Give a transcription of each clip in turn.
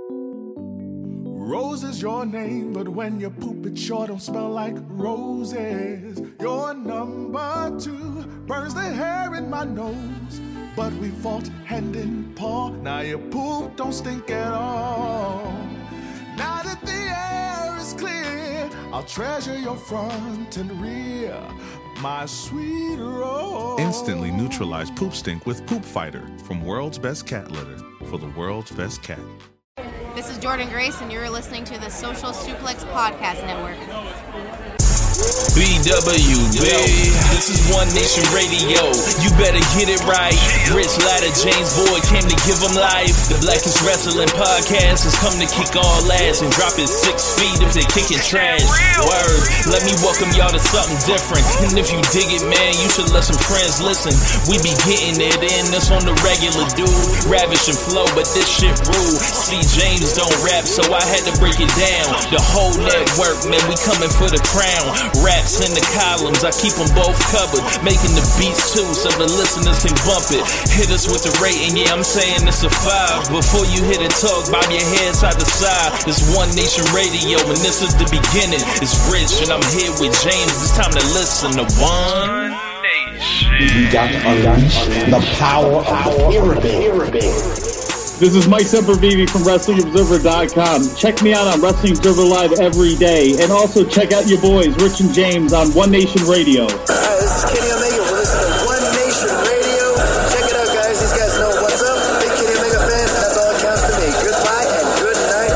Rose is your name, but when you poop it sure don't smell like roses. Your number 2 burns the hair in my nose, but we fought hand in paw. Now your poop don't stink at all. Now that the air is clear, I'll treasure your front and rear, my sweet Rose. Instantly neutralize poop stink with Poop Fighter from World's Best Cat Litter for the world's best cat. This is Jordan Grace, and you're listening to the Social Suplex Podcast Network. BWB, this is One Nation Radio. You better get it right. Rich Latta, James Boyd came to give them life. The Blackest Wrestling Podcast has come to kick all ass and drop it 6 feet if they kicking trash. Word, let me welcome y'all to something different. And if you dig it, man, you should let some friends listen. We be getting it in, this on the regular, dude. Ravish and flow, but this shit rule. See, James don't rap, so I had to break it down. The whole network, man, we coming for the crown. Raps in the columns, I keep them both covered. Making the beats too, so the listeners can bump it. Hit us with the rating, yeah, I'm saying it's a 5. Before you hit it, talk, bob your head side to side. It's One Nation Radio, and this is the beginning. It's Rich, and I'm here with James. It's time to listen to One Nation. We got to unleash the power of the pyramid. This is Mike Sempervive from WrestlingObserver.com. Check me out on Wrestling Observer Live every day. And also check out your boys, Rich and James, on One Nation Radio. This is Kenny Omega. We're listening to One Nation Radio. Check it out, guys. These guys know what's up. Big Kenny Omega fans, and that's all that counts to me. Goodbye and good night.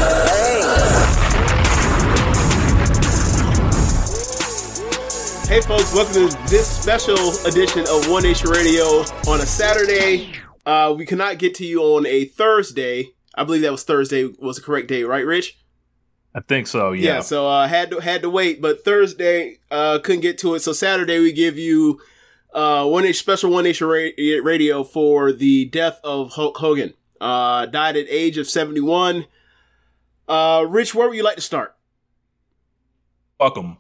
Bang. Hey, folks. Welcome to this special edition of One Nation Radio on a Saturday. We cannot get to you on a Thursday. I believe that was Thursday was the correct date, right, Rich? I think so, yeah. Yeah, so had to wait, but Thursday couldn't get to it. So Saturday we give you special One Nation Radio for the death of Hulk Hogan. Died at age of 71. Rich, where would you like to start? Fuck 'em.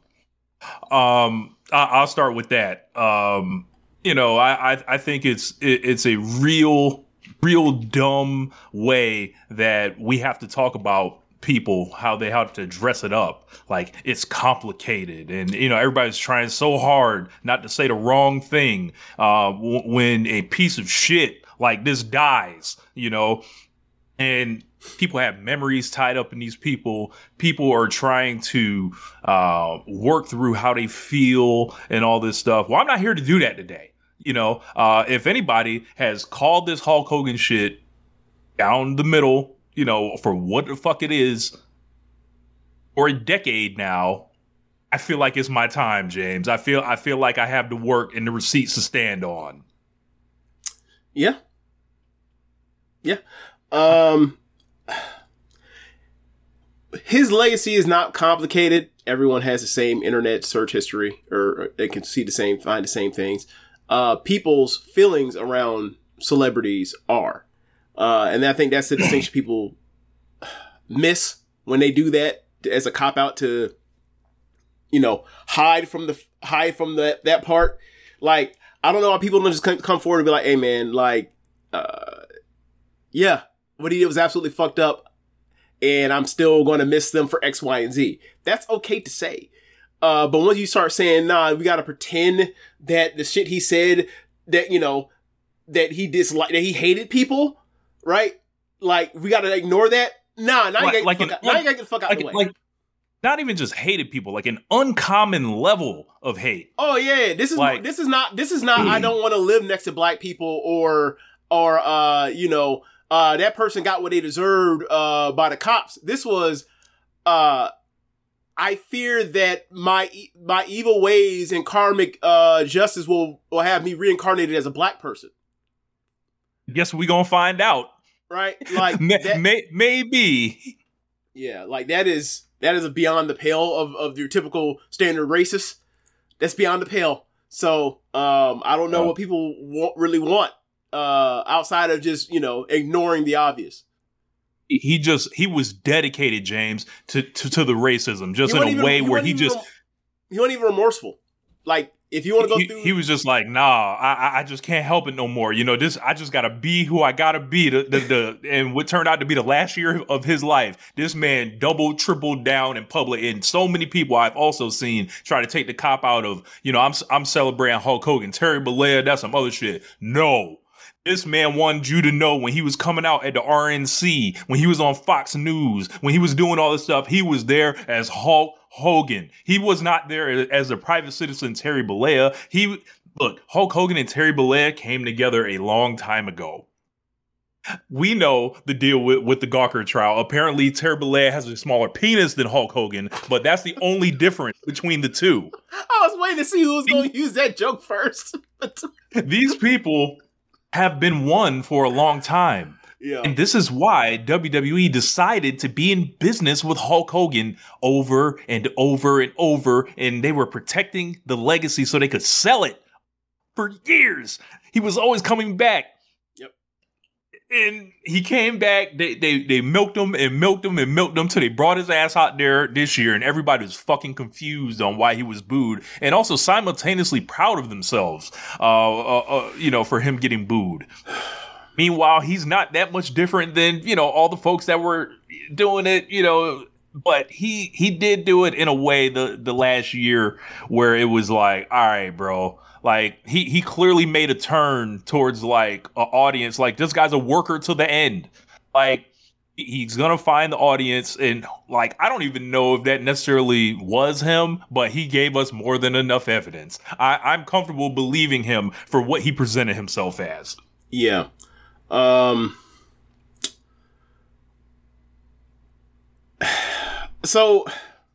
I'll start with that. You know, I think it's a real dumb way that we have to talk about people, how they have to dress it up. Like, it's complicated. And, you know, everybody's trying so hard not to say the wrong thing when a piece of shit like this dies, you know, and people have memories tied up in these people. People are trying to work through how they feel and all this stuff. Well, I'm not here to do that today. You know, if anybody has called this Hulk Hogan shit down the middle, you know, for what the fuck it is, for a decade now, I feel like it's my time, James. I feel like I have the work and the receipts to stand on. Yeah. Yeah. His legacy is not complicated. Everyone has the same internet search history, or they can find the same things. People's feelings around celebrities are. And I think that's the distinction people miss when they do that as a cop out to, you know, hide from that part. Like, I don't know why people don't just come forward and be like, hey man, like, yeah, what he did was absolutely fucked up and I'm still going to miss them for X, Y, and Z. That's okay to say. But once you start saying, nah, we got to pretend that the shit he said, that, you know, that he disliked, that he hated people, right? Like, we got to ignore that. Nah, now you got to get the fuck out of the way. Like, not even just hated people, like an uncommon level of hate. Oh yeah, this is not. I don't want to live next to black people, or you know, that person got what they deserved by the cops. This was I fear that my evil ways and karmic justice will have me reincarnated as a black person. Guess we gonna find out, right? Like maybe. Yeah, like that is beyond the pale of your typical standard racist. That's beyond the pale. So I don't know what people really want outside of just, you know, ignoring the obvious. He was dedicated, James, to the racism, just in a way where he wasn't even remorseful. Like, if you want to go through, he was just like, nah, I just can't help it no more. You know, I just gotta be who I gotta be. And what turned out to be the last year of his life, this man doubled, tripled down in public. And so many people I've also seen try to take the cop out of, you know, I'm celebrating Hulk Hogan, Terry Bollea, that's some other shit. No. This man wanted you to know when he was coming out at the RNC, when he was on Fox News, when he was doing all this stuff, he was there as Hulk Hogan. He was not there as a private citizen, Terry Bollea. Look, Hulk Hogan and Terry Bollea came together a long time ago. We know the deal with the Gawker trial. Apparently, Terry Bollea has a smaller penis than Hulk Hogan, but that's the only difference between the two. I was waiting to see who was going to use that joke first. These people have been one for a long time. Yeah. And this is why WWE decided to be in business with Hulk Hogan over and over and over. And they were protecting the legacy so they could sell it for years. He was always coming back. Yep. And he came back. They milked him and milked him and milked him till they brought his ass out there this year. And everybody was fucking confused on why he was booed. And also simultaneously proud of themselves, you know, for him getting booed. Meanwhile, he's not that much different than, you know, all the folks that were doing it, you know, but he did do it in a way the last year where it was like, all right, bro, like he clearly made a turn towards like an audience. Like, this guy's a worker to the end. Like, he's going to find the audience. And like, I don't even know if that necessarily was him, but he gave us more than enough evidence. I'm comfortable believing him for what he presented himself as. Yeah. So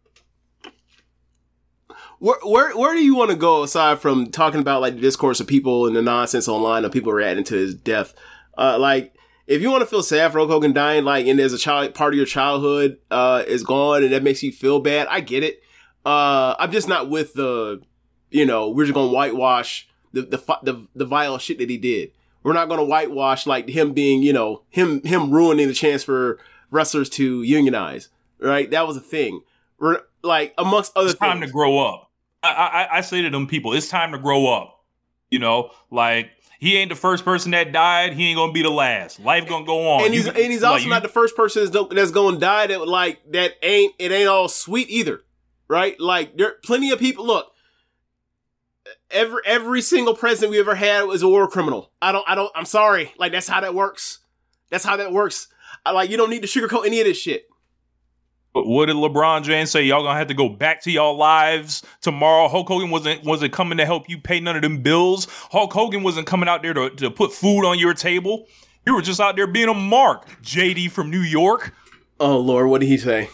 where do you want to go aside from talking about like the discourse of people and the nonsense online of people reacting to his death? Like, if you want to feel sad for Hulk Hogan dying, like, and there's a part of your childhood is gone and that makes you feel bad, I get it. I'm just not with the, you know, we're just gonna whitewash the vile shit that he did. We're not going to whitewash like him being, you know, him ruining the chance for wrestlers to unionize, right? That was a thing. We're like, amongst other things. It's time to grow up. I say to them people, it's time to grow up. You know, like, he ain't the first person that died. He ain't going to be the last. Life going to go on. And he's also not the first person that's going to die that like, it ain't all sweet either, right? Like, there are plenty of people. Look, every single president we ever had was a war criminal. I'm sorry. Like, that's how that works. That's how that works. You don't need to sugarcoat any of this shit. But what did LeBron James say? Y'all gonna have to go back to y'all lives tomorrow. Hulk Hogan wasn't coming to help you pay none of them bills. Hulk Hogan wasn't coming out there to put food on your table. You were just out there being a mark. JD from New York. Oh, Lord, what did he say?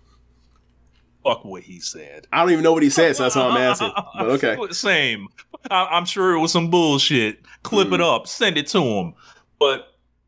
Fuck what he said. I don't even know what he said, so that's why I'm asking. But okay. Same. I'm sure it was some bullshit. Clip it up. Send it to him. But,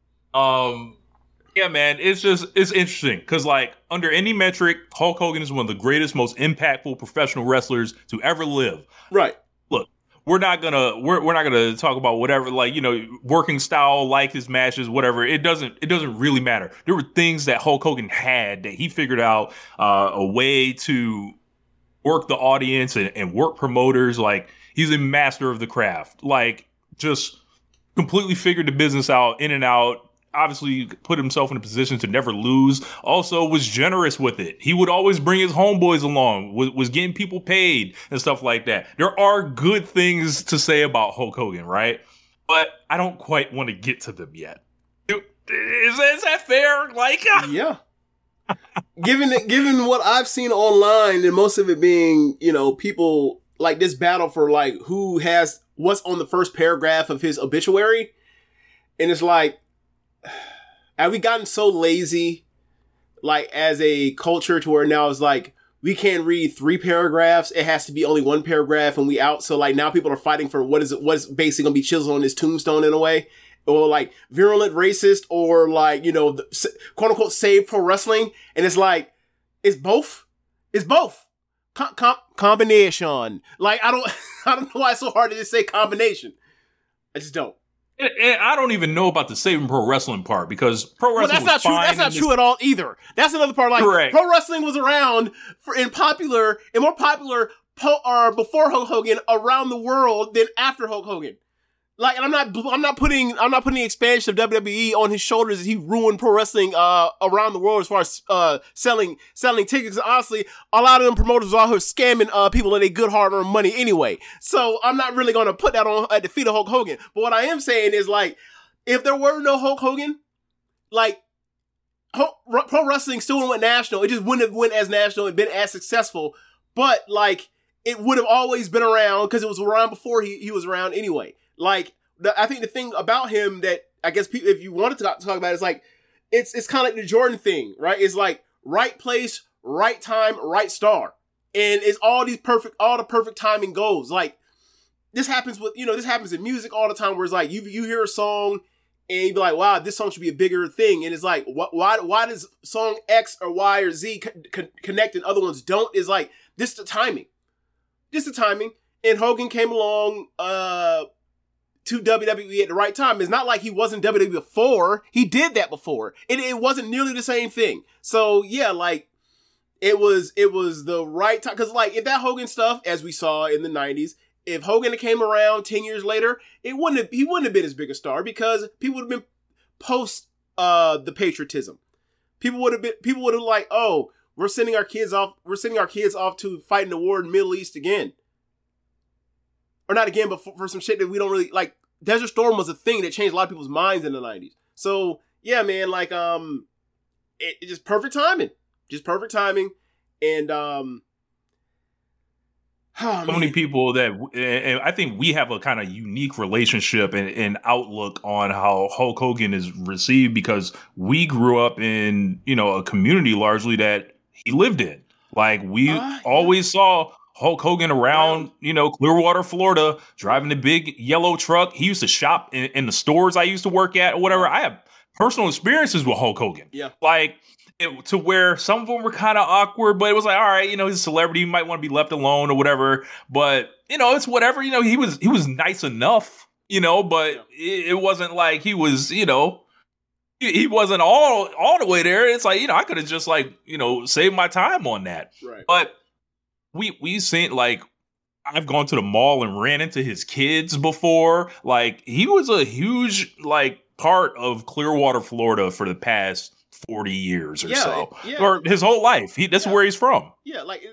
yeah, man, it's interesting. Because, like, under any metric, Hulk Hogan is one of the greatest, most impactful professional wrestlers to ever live. Right. Look, we're not gonna talk about whatever, like, you know, working style, like his matches, whatever. It doesn't really matter. There were things that Hulk Hogan had that he figured out a way to work the audience and work promoters. Like, he's a master of the craft. Like, just completely figured the business out, in and out. Obviously put himself in a position to never lose. Also was generous with it. He would always bring his homeboys along, was getting people paid and stuff like that. There are good things to say about Hulk Hogan, right? But I don't quite want to get to them yet. Is that fair? Like, yeah. Given what I've seen online, and most of it being, you know, people like this battle for like who has what's on the first paragraph of his obituary. And it's like, have we gotten so lazy, like, as a culture, to where now it's like, we can't read 3 paragraphs. It has to be only 1 paragraph and we out. So like now people are fighting for what's basically going to be chiseled on his tombstone in a way, or like virulent racist, or like, you know, quote unquote save pro wrestling. And it's like, it's both. It's both. Combination. Like, I don't know why it's so hard to just say combination. I just don't. And I don't even know about the saving pro wrestling part, because pro wrestling that's not was true. fine. That's not true at all either. That's another part. Like, correct. Pro wrestling was around and more popular before Hulk Hogan around the world than after Hulk Hogan. Like, and I'm not putting the expansion of WWE on his shoulders as he ruined pro wrestling around the world as far as selling tickets. Honestly, a lot of them promoters are out here scamming people and they good hard earned money anyway. So I'm not really gonna put that on at the feet of Hulk Hogan. But what I am saying is, like, if there were no Hulk Hogan, like, pro wrestling still went national. It just wouldn't have went as national and been as successful. But, like, it would have always been around because it was around before he was around anyway. Like, I think the thing about him that I guess people, if you wanted to talk about it, is like, it's kind of like the Jordan thing, right? It's like right place, right time, right star. And it's all the perfect timing goes. Like, this happens in music all the time where it's like, you hear a song and you be like, wow, this song should be a bigger thing. And it's like, why does song X or Y or Z connect and other ones don't? Is like, this is the timing. Just the timing. And Hogan came along, to WWE at the right time. It's not like he wasn't WWE before. He did that before. It wasn't nearly the same thing. So yeah, like, it was the right time. Cause like, if that Hogan stuff, as we saw in the 90s, if Hogan came around 10 years later, he wouldn't have been as big a star because people would have been post, the patriotism. People would have like, oh, we're sending our kids off to fight in the war in the Middle East again. Or not again, but for some shit that we don't really like. Desert Storm was a thing that changed a lot of people's minds in the 90s. So yeah, man, like, it just perfect timing. And so many people that, and I think we have a kind of unique relationship and outlook on how Hulk Hogan is received because we grew up in, a community largely that he lived in. Like, we always saw Hulk Hogan around, Clearwater, Florida, driving the big yellow truck. He used to shop in the stores I used to work at or whatever. I have personal experiences with Hulk Hogan. Yeah. Like, to where some of them were kind of awkward, but it was like, all right, he's a celebrity. He might want to be left alone or whatever. But, it's whatever. He was nice enough, but it wasn't like he was, he wasn't all the way there. It's like, I could have just saved my time on that. Right. But we seen, like, I've gone to the mall and ran into his kids before. Like, he was a huge, part of Clearwater, Florida for the past 40 years or so. Yeah. Or his whole life. That's where he's from. Yeah, like,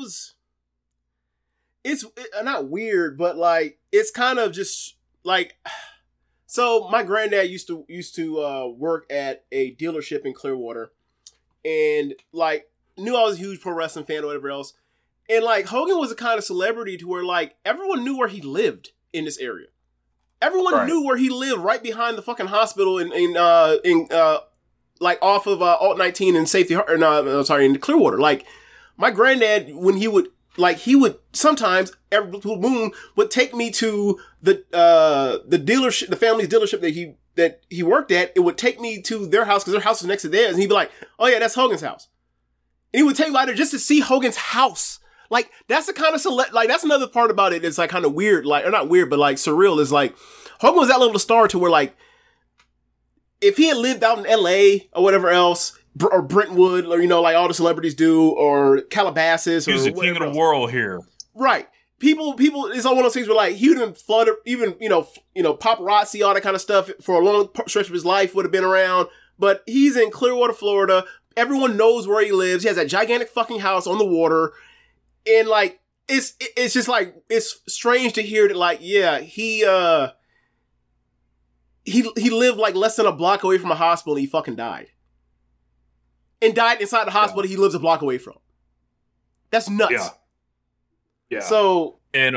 it's not weird, but, like, it's kind of just, like, so my granddad used to work at a dealership in Clearwater and, like, knew I was a huge pro wrestling fan or whatever else. And, like, Hogan was a kind of celebrity to where, like, everyone knew where he lived in this area. Everyone knew where he lived right behind the fucking hospital in off of Alt 19 and in Clearwater. Like, my granddad, when he would sometimes every blue moon would take me to the dealership, the family's dealership that he worked at. It would take me to their house because their house was next to theirs, and he'd be like, "Oh yeah, that's Hogan's house," and he would take me out there just to see Hogan's house. Like, that's the kind of that's another part about it. It's like kind of weird, like, or not weird, but like surreal. Is like Hogan was that level of star to where, like, if he had lived out in LA or whatever else, or Brentwood, or, like all the celebrities do, or Calabasas, he was or the king of the world here. Right. People, it's all one of those things where, like, he would have been flooded, even, paparazzi, all that kind of stuff for a long stretch of his life would have been around. But he's in Clearwater, Florida. Everyone knows where he lives. He has that gigantic fucking house on the water. And, like, it's just, like, it's strange to hear that, like, yeah, he lived, like, less than a block away from a hospital and he fucking died. And died inside the hospital he lives a block away from. That's nuts. Yeah. Yeah. So, and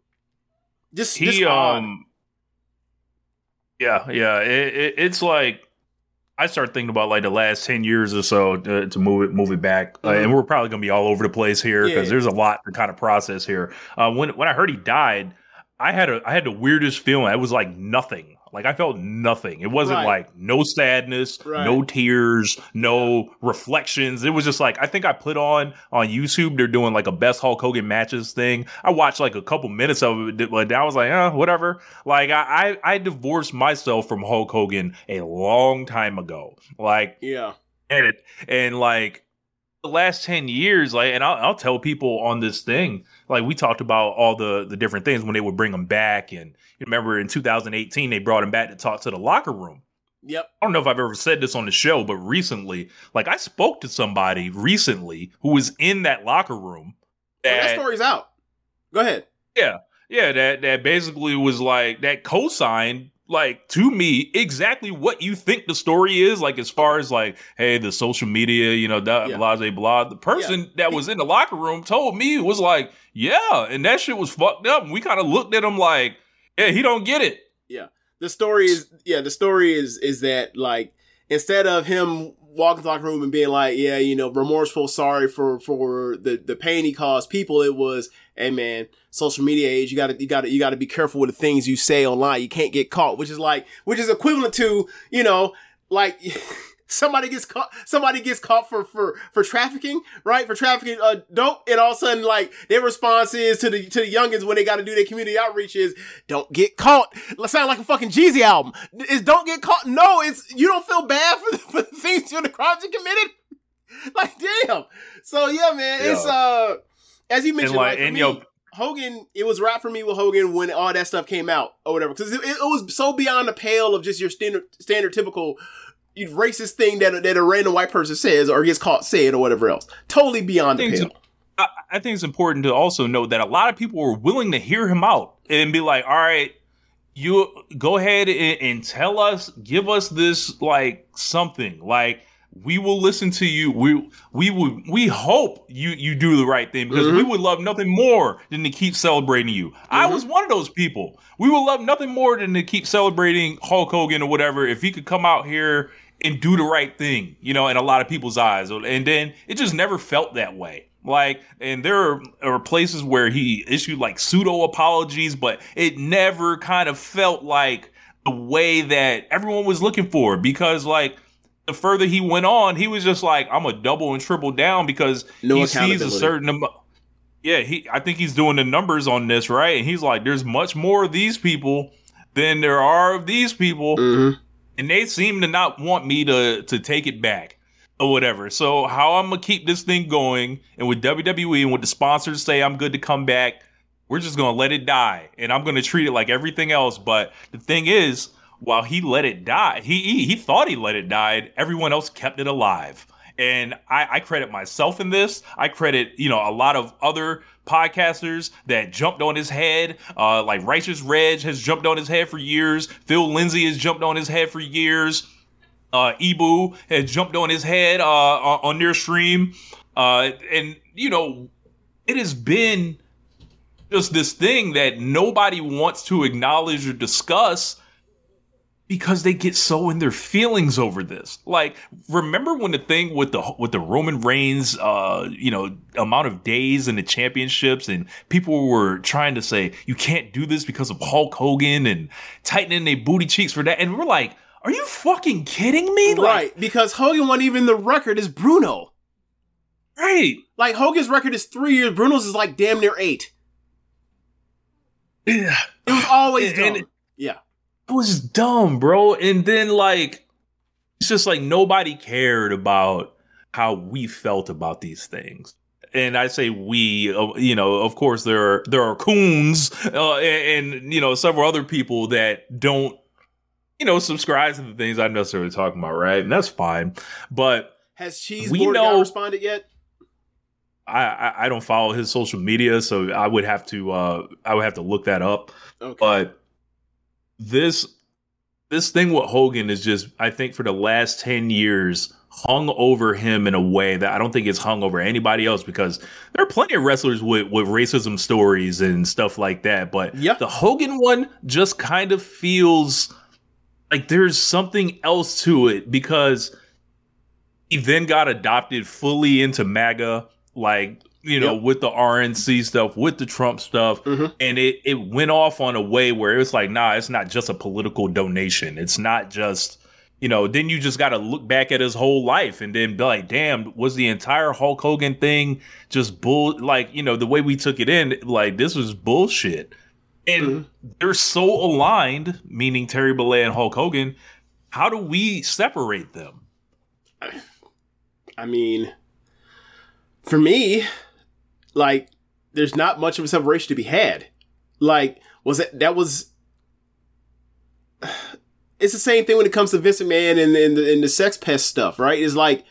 it's like, I start thinking about, like, the last 10 years or so to move it back. And we're probably going to be all over the place here because there's a lot to kind of process here. When I heard he died, I had the weirdest feeling. It was like nothing. Like, I felt nothing. It wasn't like no sadness, no tears, no reflections. It was just like, I think I put on YouTube, they're doing like a best Hulk Hogan matches thing. I watched like a couple minutes of it, but I was like, whatever. Like, I divorced myself from Hulk Hogan a long time ago. Like, yeah. And like, the last 10 years, like, and I'll tell people on this thing, like, we talked about all the different things when they would bring him back. And you remember in 2018, they brought him back to talk to the locker room. Yep. I don't know if I've ever said this on the show, but recently, like, I spoke to somebody recently who was in that locker room. That story's out. Go ahead. Yeah. That basically was like, that co-signed, like, to me, exactly what you think the story is. Like, as far as like, hey, the social media, you know, blah, blah. The person that was in the locker room told me, it was like, yeah. And that shit was fucked up. And we kind of looked at him like, yeah, he don't get it. Yeah. The story is that, like, instead of him walking to the locker room and being like, yeah, you know, remorseful, sorry for the pain he caused people, it was, hey man, social media age, you gotta be careful with the things you say online. You can't get caught, which is equivalent to, you know, like somebody gets caught for trafficking, right? For trafficking dope, and all of a sudden, like, their response is to the youngins when they got to do their community outreach is, don't get caught. It sounds like a fucking Jeezy album. Is don't get caught. No, it's, you don't feel bad for the things, the crimes you committed. Like, damn. So yeah, man, it's as you mentioned, like, for me, Hogan, it was right for me with Hogan when all that stuff came out or whatever, because it was so beyond the pale of just your standard typical racist thing that a random white person says or gets caught saying or whatever else. Totally beyond the pale. I think it's important to also note that a lot of people were willing to hear him out and be like, all right, you go ahead and tell us, give us this, like, something. Like, we will listen to you. We hope you do the right thing, because we would love nothing more than to keep celebrating you. I was one of those people. We would love nothing more than to keep celebrating Hulk Hogan or whatever if he could come out here and do the right thing, you know, in a lot of people's eyes. And then it just never felt that way. Like, and there are places where he issued like pseudo apologies, but it never kind of felt like the way that everyone was looking for, because, like, the further he went on, he was just like, I'm a double and triple down, because he sees a certain amount. Yeah, I think he's doing the numbers on this, right? And he's like, there's much more of these people than there are of these people. And they seem to not want me to take it back or whatever. So how I'm going to keep this thing going, and with WWE and with the sponsors say I'm good to come back, we're just going to let it die. And I'm going to treat it like everything else. But the thing is, while he let it die, he thought he let it die, everyone else kept it alive. And I credit myself in this. I credit, you know, a lot of other podcasters that jumped on his head. Like Righteous Reg has jumped on his head for years. Phil Lindsay has jumped on his head for years. Ibu has jumped on his head on their stream. And, you know, it has been just this thing that nobody wants to acknowledge or discuss, because they get so in their feelings over this. Like, remember when the thing with the Roman Reigns, you know, amount of days in the championships, and people were trying to say, you can't do this because of Hulk Hogan, and tightening their booty cheeks for that. And we're like, are you fucking kidding me? Right, like, because Hogan wasn't even the record, is Bruno. Right. Like, Hogan's record is 3 years. Bruno's is like damn near 8. Yeah. It was always dumb. Yeah. It was dumb, bro. And then, like, it's just like nobody cared about how we felt about these things. And I say we, you know, of course there are coons and, you know, several other people that don't, you know, subscribe to the things I'm necessarily talking about, right? And that's fine. But has Cheeseboard responded yet? I don't follow his social media, so I would have to look that up. Okay. But this thing with Hogan is just, I think, for the last 10 years hung over him in a way that I don't think it's hung over anybody else, because there are plenty of wrestlers with racism stories and stuff like that. But the Hogan one just kind of feels like there's something else to it, because he then got adopted fully into MAGA, like, you know, with the RNC stuff, with the Trump stuff. And it went off on a way where it was like, nah, it's not just a political donation. It's not just, you know, then you just got to look back at his whole life and then be like, damn, was the entire Hulk Hogan thing just like, you know, the way we took it in, like, this was bullshit. And they're so aligned, meaning Terry Bollea and Hulk Hogan. How do we separate them? I mean, For me, like, there's not much of a separation to be had. Like, it's the same thing when it comes to Vince McMahon and the sex pest stuff, right? It's like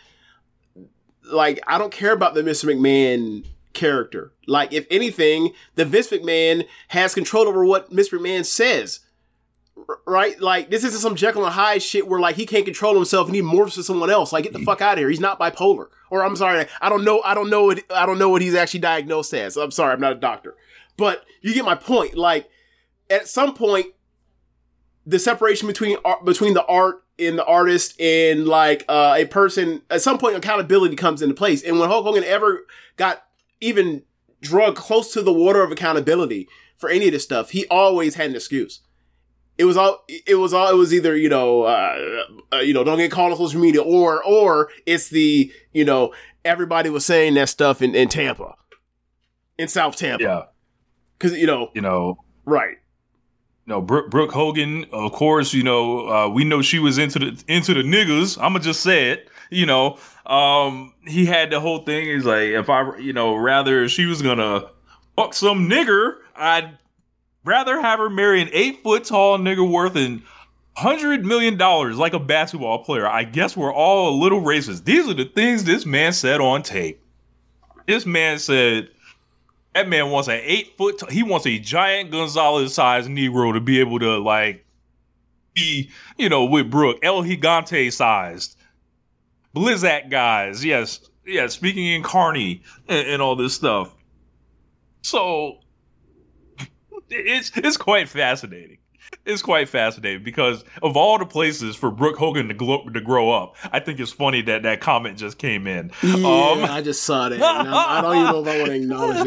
I don't care about the Mr. McMahon character. Like, if anything, the Vince McMahon has control over what Mr. McMahon says. Right? Like, this isn't some Jekyll and Hyde shit where, like, he can't control himself and he morphs to someone else. Like, get the fuck out of here. He's not bipolar. Or, I'm sorry, I don't know what he's actually diagnosed as. I'm sorry, I'm not a doctor. But you get my point. Like, at some point, the separation between the art and the artist and, like, a person, at some point, accountability comes into place. And when Hulk Hogan ever got even drugged close to the water of accountability for any of this stuff, he always had an excuse. It was either, don't get caught on social media, or it's the, everybody was saying that stuff in Tampa, in South Tampa. Yeah. Cause, right. No, Brooke Hogan, of course, we know she was into the niggas. I'ma just say it, he had the whole thing. He's like, if I, rather she was gonna fuck some nigger, I'd rather have her marry an 8-foot tall nigga worth $100 million like a basketball player. I guess we're all a little racist. These are the things this man said on tape. This man said that man wants an 8-foot. He wants a giant Gonzalez-sized Negro to be able to, like, be, with Brooke, El Gigante sized, Blizzak guys. Yes, speaking in Carney and all this stuff. So it's quite fascinating. It's quite fascinating because of all the places for Brooke Hogan to grow up, I think it's funny that comment just came in. Yeah, I just saw that. I don't even know if I want to acknowledge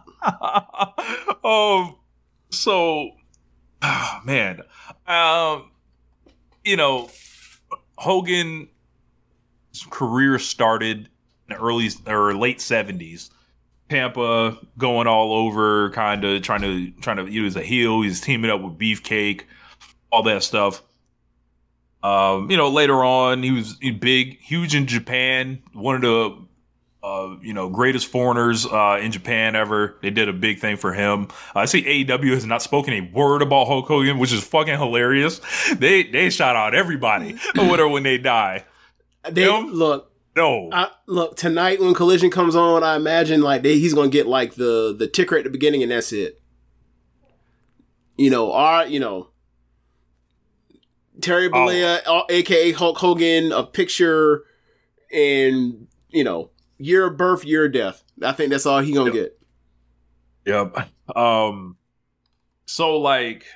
that. Man, Hogan's career started in the early or late 70s. Tampa going all over, kind of trying to use a heel. He's teaming up with Beefcake, all that stuff. Later on, he was huge in Japan. One of the, greatest foreigners in Japan ever. They did a big thing for him. I see AEW has not spoken a word about Hulk Hogan, which is fucking hilarious. They shout out everybody or whatever when they die. Look. No. Look, tonight when Collision comes on, I imagine he's going to get like the ticker at the beginning and that's it. Terry Bollea, aka Hulk Hogan, a picture and, year of birth, year of death. I think that's all he's going to get. Yep. So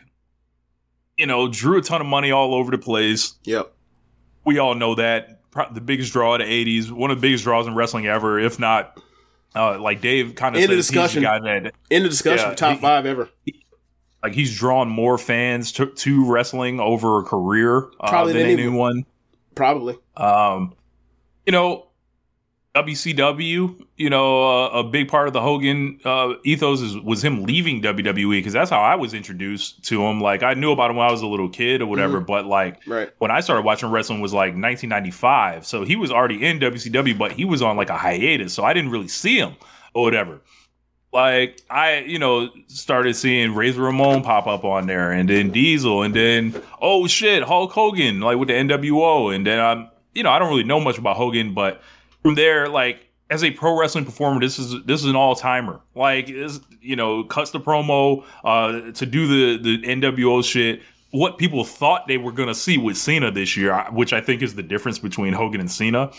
drew a ton of money all over the place. Yep. We all know that. The biggest draw of the 80s, one of the biggest draws in wrestling ever, if not, like Dave kind of says, he's the guy that... In the discussion, top 5 ever. He's drawn more fans to wrestling over a career than anyone. Probably. WCW, a big part of the Hogan ethos was him leaving WWE because that's how I was introduced to him. Like, I knew about him when I was a little kid or whatever, but when I started watching wrestling was like 1995. So he was already in WCW, but he was on like a hiatus. So I didn't really see him or whatever. Like, I, started seeing Razor Ramon pop up on there and then Diesel and then, oh shit, Hulk Hogan, like with the NWO. And then I don't really know much about Hogan, but from there, like, as a pro wrestling performer, this is an all timer. Like, cuts the promo to do the NWO shit. What people thought they were gonna see with Cena this year, which I think is the difference between Hogan and Cena.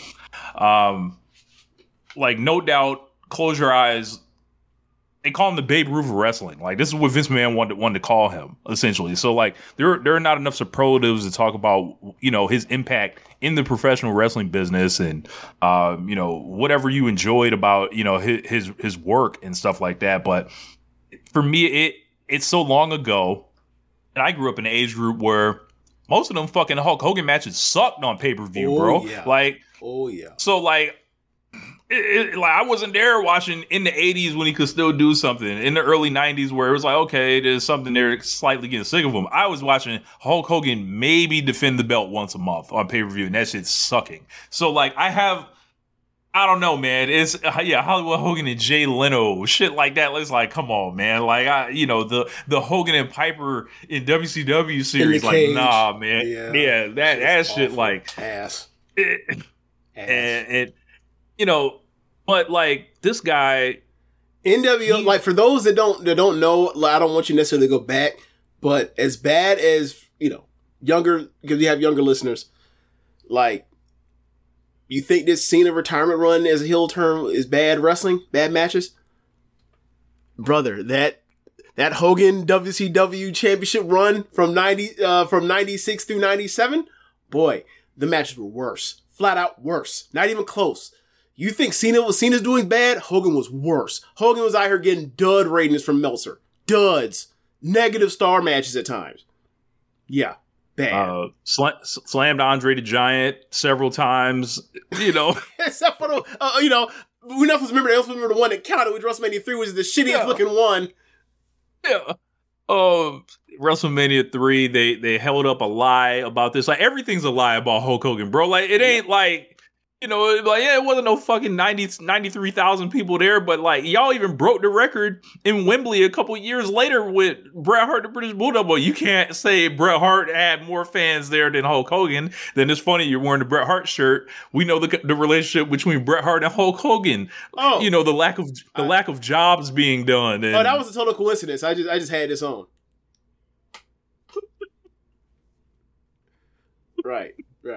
No doubt, close your eyes. They call him the Babe Ruth of wrestling. Like, this is what Vince McMahon wanted to call him, essentially. So, like, there are not enough superlatives to talk about, his impact in the professional wrestling business and, whatever you enjoyed about, his work and stuff like that. But for me, it's so long ago, and I grew up in an age group where most of them fucking Hulk Hogan matches sucked on pay-per-view, bro. Yeah. So, like, I wasn't there watching in the 80s when he could still do something. In the early 90s where it was like, okay, there's something there slightly getting sick of him. I was watching Hulk Hogan maybe defend the belt once a month on pay-per-view, and that shit's sucking. So, like, I have I don't know, man. It's Hollywood Hogan and Jay Leno, shit like that. It's like, come on, man. Like the Hogan and Piper in WCW series, like, nah, man. Yeah, that shit awful. Like ass. And but like this guy, NWO. Like for those that don't know, like, I don't want you necessarily to go back, but as bad as younger, because you have younger listeners, like. You think this Cena retirement run as a heel turn is bad wrestling, bad matches? Brother, that Hogan WCW championship run from 96 through 97, boy, the matches were worse. Flat out worse. Not even close. You think Cena's doing bad? Hogan was worse. Hogan was out here getting dud ratings from Meltzer. Duds. Negative star matches at times. Yeah. Bad. Slammed Andre the Giant several times, Except for the, we're not supposed to remember that. We're supposed to remember the one that counted with WrestleMania 3, which is the shittiest looking one. Yeah. WrestleMania 3, they held up a lie about this. Like, everything's a lie about Hulk Hogan, bro. Like, it ain't like, it wasn't no fucking 93,000 people there, but like, y'all even broke the record in Wembley a couple years later with Bret Hart, the British Bulldog. But you can't say Bret Hart had more fans there than Hulk Hogan. Then it's funny you're wearing the Bret Hart shirt. We know the relationship between Bret Hart and Hulk Hogan. Oh, the lack of jobs being done. And, that was a total coincidence. I just had this on. Right.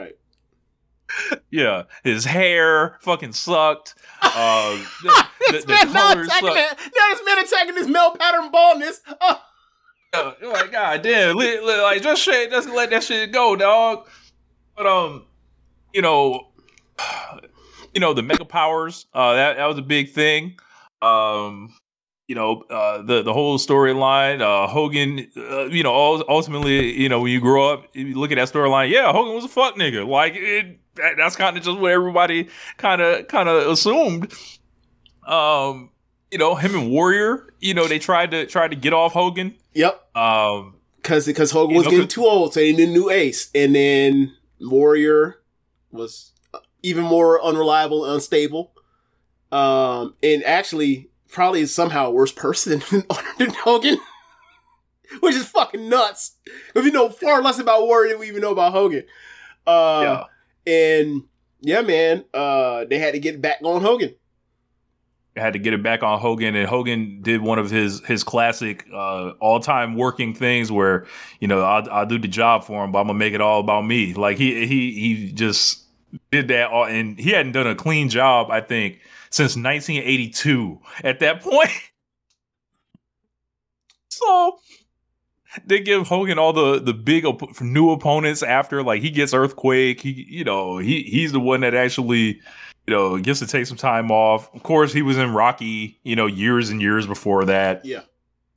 Yeah, his hair fucking sucked. This man attacking this male pattern baldness. Oh. Like, God damn, like just let that shit go, dog. But the Mega Powers, that was a big thing. The whole storyline, Hogan, ultimately, when you grow up, you look at that storyline, yeah, Hogan was a fuck nigga. Like, that's kind of just what everybody kind of assumed. Him and Warrior, they tried to get off Hogan. Yep. Because Hogan was getting too old, so they needed a new ace. And then Warrior was even more unreliable and unstable. And actually, probably somehow a worse person than Hogan. Which is fucking nuts. Because we know far less about Warrior than we even know about Hogan. And yeah, man, they had to get back on Hogan. They had to get it back on Hogan, and Hogan did one of his classic all-time working things where, I'll do the job for him, but I'm gonna make it all about me. Like he just did that, and he hadn't done a clean job, I think, since 1982 at that point. So they give Hogan all the big new opponents after, like, he gets Earthquake. He's the one that actually, gets to take some time off. Of course, he was in Rocky, years and years before that. Yeah.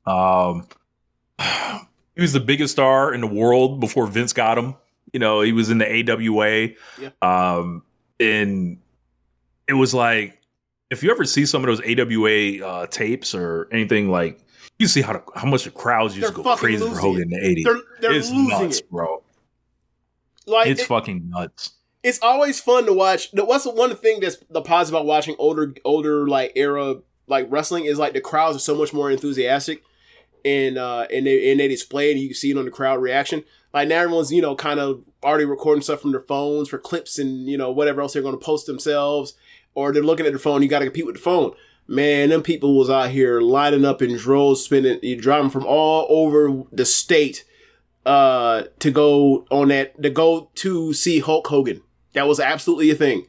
He was the biggest star in the world before Vince got him. He was in the AWA. Yeah. And it was like, if you ever see some of those AWA tapes or anything, like, you see how much the crowds used to go crazy for Hogan in the 80s. It's nuts, bro. Like, it's fucking nuts. It's always fun to watch. What's one thing that's the positive about watching older like era like wrestling is like the crowds are so much more enthusiastic, and they display it, and you can see it on the crowd reaction. Like, now everyone's kind of already recording stuff from their phones for clips and whatever else they're going to post themselves, or they're looking at their phone. You got to compete with the phone. Man, them people was out here lining up in droves, driving from all over the state to go to see Hulk Hogan. That was absolutely a thing.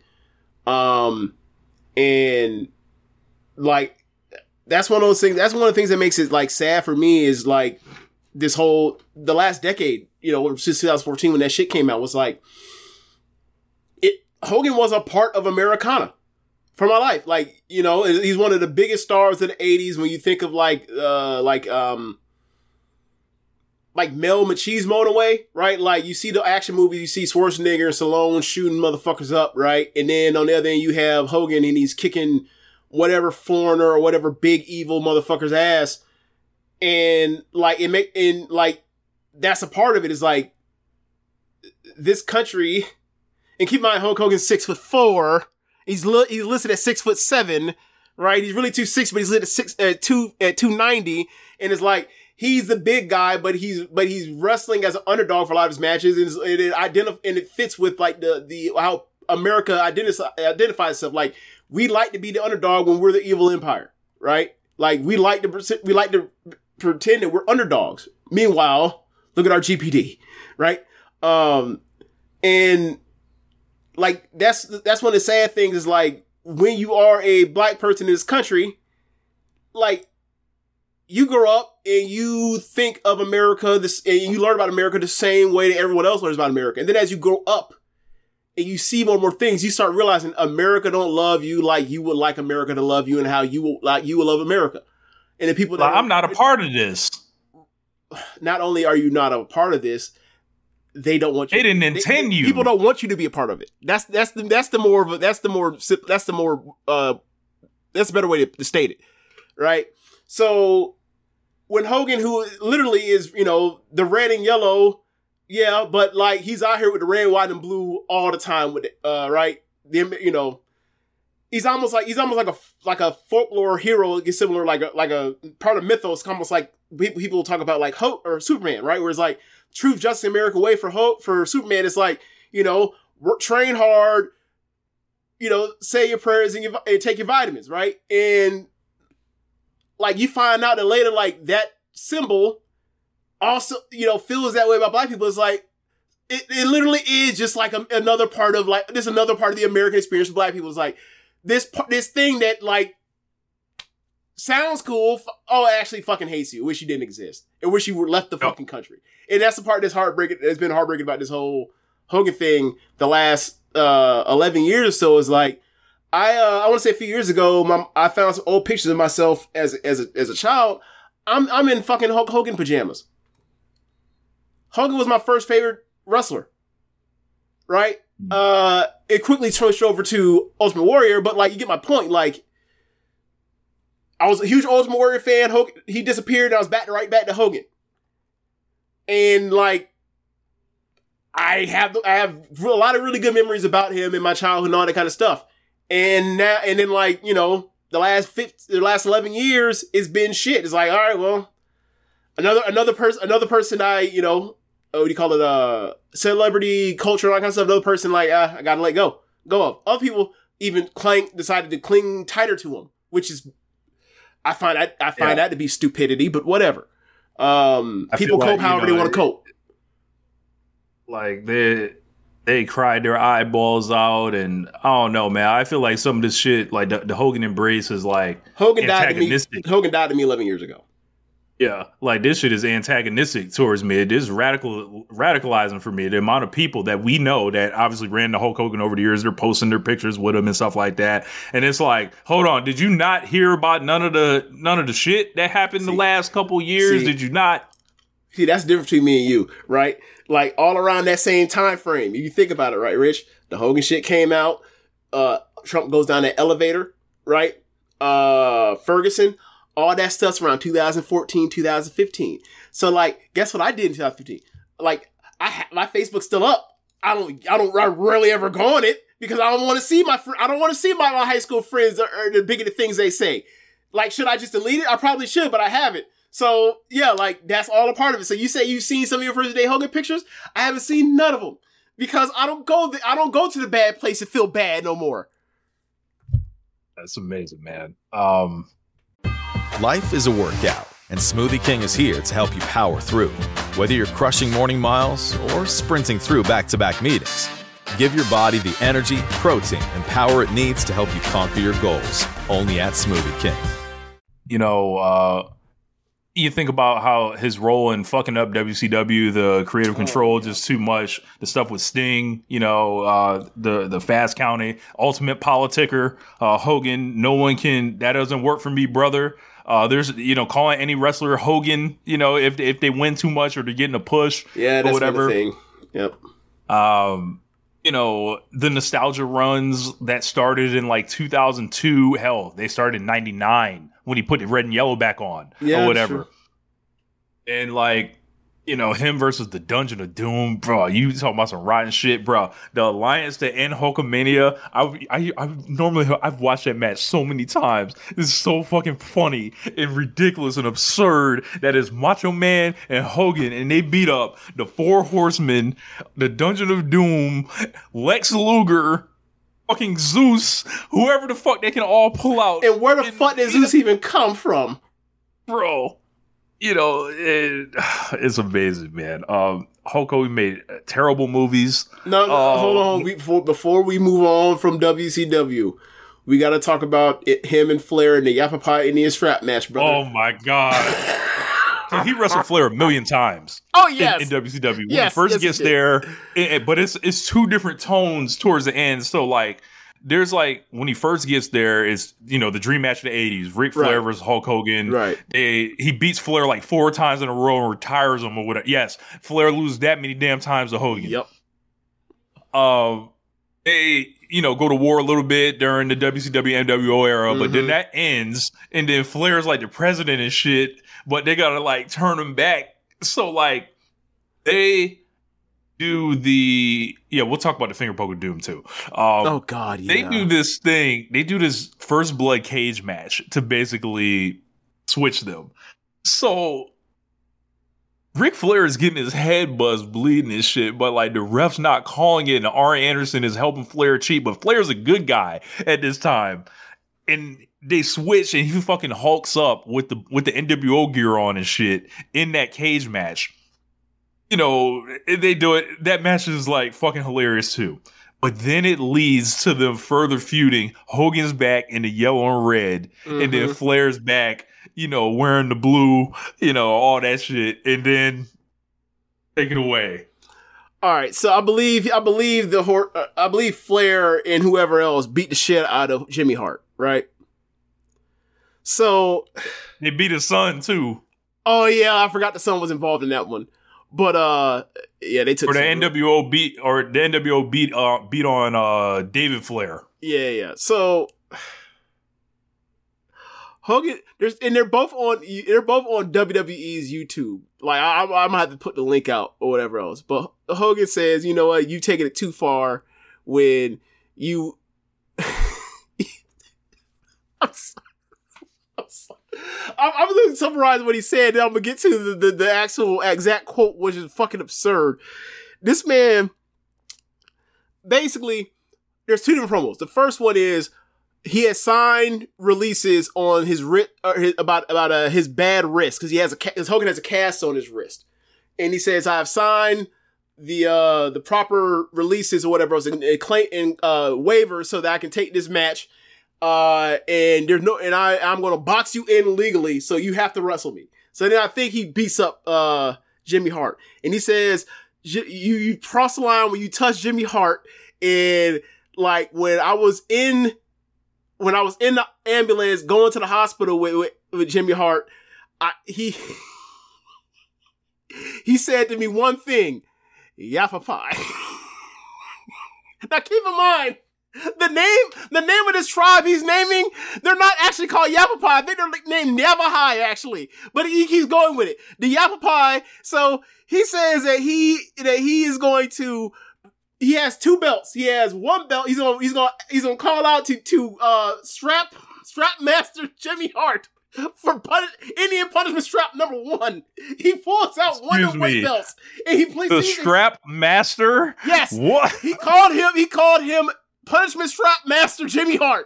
And like, that's one of those things. That's one of the things that makes it like sad for me is like the last decade, since 2014 when that shit came out, was like, Hogan was a part of Americana. For my life, like, he's one of the biggest stars of the 80s when you think of like Mel Machismo in a way, right? Like, you see the action movies, you see Schwarzenegger and Stallone shooting motherfuckers up, right? And then on the other end, you have Hogan and he's kicking whatever foreigner or whatever big evil motherfucker's ass. And like, that's a part of it is like, this country, and keep in mind Hulk Hogan's 6'4", He's listed at 6'7", right? He's really 260, but he's listed at 290, and it's like he's the big guy, but he's wrestling as an underdog for a lot of his matches, and it fits with like the how America identifies itself. Like, we like to be the underdog when we're the evil empire, right? Like, we like to pretend that we're underdogs. Meanwhile, look at our GPD, right? And like, that's one of the sad things is like, when you are a black person in this country, like, you grow up and you think of America and you learn about America the same way that everyone else learns about America. And then as you grow up and you see more and more things, you start realizing America don't love you like you would like America to love you, and how you will love America. And the people that I'm not a part of this. Not only are you not a part of this, they don't want you. They didn't intend you. People don't want you to be a part of it. That's a better way to state it, right? So when Hogan, who literally is, the red and yellow, yeah, but like, he's out here with the red, white, and blue all the time with it, right? He's almost like a folklore hero. It's similar, like a part of mythos. Almost like people talk about like Hulk or Superman, right? Where it's like truth, justice, America way for Superman. It's like, train hard, say your prayers and take your vitamins, right? And like, you find out that later, like, that symbol also, feels that way about black people. It's like, it literally is just like another part of the American experience for black people. It's like, this thing that like sounds cool. It actually fucking hates you. Wish you didn't exist. And wish you were left the fucking country. And that's the part that's heartbreaking. That's been heartbreaking about this whole Hogan thing the last 11 years or so. Is like, I want to say a few years ago, I found some old pictures of myself as a child. I'm in fucking Hulk Hogan pajamas. Hogan was my first favorite wrestler, right? It quickly switched over to Ultimate Warrior, but like, you get my point. Like, I was a huge Ultimate Warrior fan. Hogan, he disappeared, and I was right back to Hogan. And like, I have a lot of really good memories about him in my childhood and all that kind of stuff. And then like, the last 11 years, it's been shit. It's like, all right, well, another person I, what do you call it? Celebrity culture, all that kind of stuff. Another person like, I gotta let go of. Other people even decided to cling tighter to him, which is, I find that to be stupidity, but whatever. People cope however they want to cope. Like, they cried their eyeballs out, and I don't know, man. I feel like some of this shit, like the Hogan embrace, is like Hogan died to me 11 years ago. Yeah, like, this shit is antagonistic towards me. It is radicalizing for me. The amount of people that we know that obviously ran the Hulk Hogan over the years, they're posting their pictures with him and stuff like that. And it's like, hold on, did you not hear about none of the shit that happened the last couple years? Did you not? See, that's the difference between me and you, right? Like, all around that same time frame. If you think about it, right, Rich? The Hogan shit came out. Trump goes down that elevator, right? Ferguson. All that stuff's around 2014, 2015. So, like, guess what I did in 2015? Like, my Facebook's still up. I rarely ever go on it because I don't want to see my high school friends or the bigger the things they say. Like, should I just delete it? I probably should, but I haven't. So, yeah, like, that's all a part of it. So you say you've seen some of your first day Hogan pictures? I haven't seen none of them because I don't go to the bad place and feel bad no more. That's amazing, man. Life is a workout, and Smoothie King is here to help you power through. Whether you're crushing morning miles or sprinting through back-to-back meetings, give your body the energy, protein, and power it needs to help you conquer your goals. Only at Smoothie King. You think about how his role in fucking up WCW, the creative control, just too much. The stuff with Sting, the fast counting, ultimate politicker, Hogan. That doesn't work for me, brother. There's, calling any wrestler Hogan, if they win too much or they're getting a push, yeah, that's or whatever. The thing. Yep. The nostalgia runs that started in like 2002. Hell, they started in 99 when he put the red and yellow back on, or whatever. True. And like, him versus the Dungeon of Doom, bro. You talking about some rotten shit, bro. The Alliance to end Hulkamania. I've watched that match so many times. It's so fucking funny and ridiculous and absurd. That is Macho Man and Hogan, and they beat up the Four Horsemen, the Dungeon of Doom, Lex Luger, fucking Zeus, whoever the fuck they can all pull out. And where the fuck did Zeus even come from? Bro. It's amazing, man. Hulk Hogan made terrible movies. No, hold on. Before we move on from WCW, we got to talk about him and Flair in the Yappapi Indian strap match, brother. Oh my god! So he wrestled Flair a million times. Oh yes, in WCW. When yes, he first gets there, but it's two different tones towards the end. So like, there's like when he first gets there, it's the dream match of the '80s: Ric Flair versus Hulk Hogan. Right. He beats Flair like 4 times in a row and retires him or whatever. Yes, Flair loses that many damn times to Hogan. Yep. They go to war a little bit during the WCW NWO era, but then that ends, and then Flair's like the president and shit. But they gotta like turn him back. So like they do we'll talk about the finger poke of doom too. Oh god, yeah. They do this thing. They do this first blood cage match to basically switch them. So Ric Flair is getting his head buzzed, bleeding and shit, but like the ref's not calling it, and Arn Anderson is helping Flair cheat, but Flair's a good guy at this time. And they switch, and he fucking hulks up with the NWO gear on and shit in that cage match. They do it. That match is like fucking hilarious too. But then it leads to them further feuding. Hogan's back in the yellow and red, and then Flair's back, wearing the blue, all that shit, and then take it away. All right, so I believe Flair and whoever else beat the shit out of Jimmy Hart, right? So they beat his son too. Oh yeah, I forgot the son was involved in that one. But yeah, they took. Or the NWO beat on David Flair. Yeah. So Hogan, they're both on WWE's YouTube. Like I'm gonna have to put the link out or whatever else. But Hogan says, you know what, you taking it too far when you. I'm going to summarize what he said, and I'm going to get to the actual exact quote, which is fucking absurd. This man, basically, there's 2 different promos. The first one is he has signed releases on his wrist, about his bad wrist, because Hogan has a cast on his wrist, and he says, "I have signed the proper releases or whatever else and waivers so that I can take this match." I'm gonna box you in legally, so you have to wrestle me. So then I think he beats up Jimmy Hart, and he says, "You cross the line when you touch Jimmy Hart." And like when I was in the ambulance going to the hospital with Jimmy Hart, he said to me one thing, "Yappapi." Now keep in mind, the name of this tribe he's naming, they're not actually called Yappapi. I think they're named Navajo, actually. But he keeps going with it. The Yappapi. So he says that he is going to. He has 2 belts. He has 1 belt. He's gonna call out to strap master Jimmy Hart for Indian punishment strap number 1. He pulls out one of the white belts, and he plays the strap master. Yes. What? He called him punishment strap master Jimmy Hart.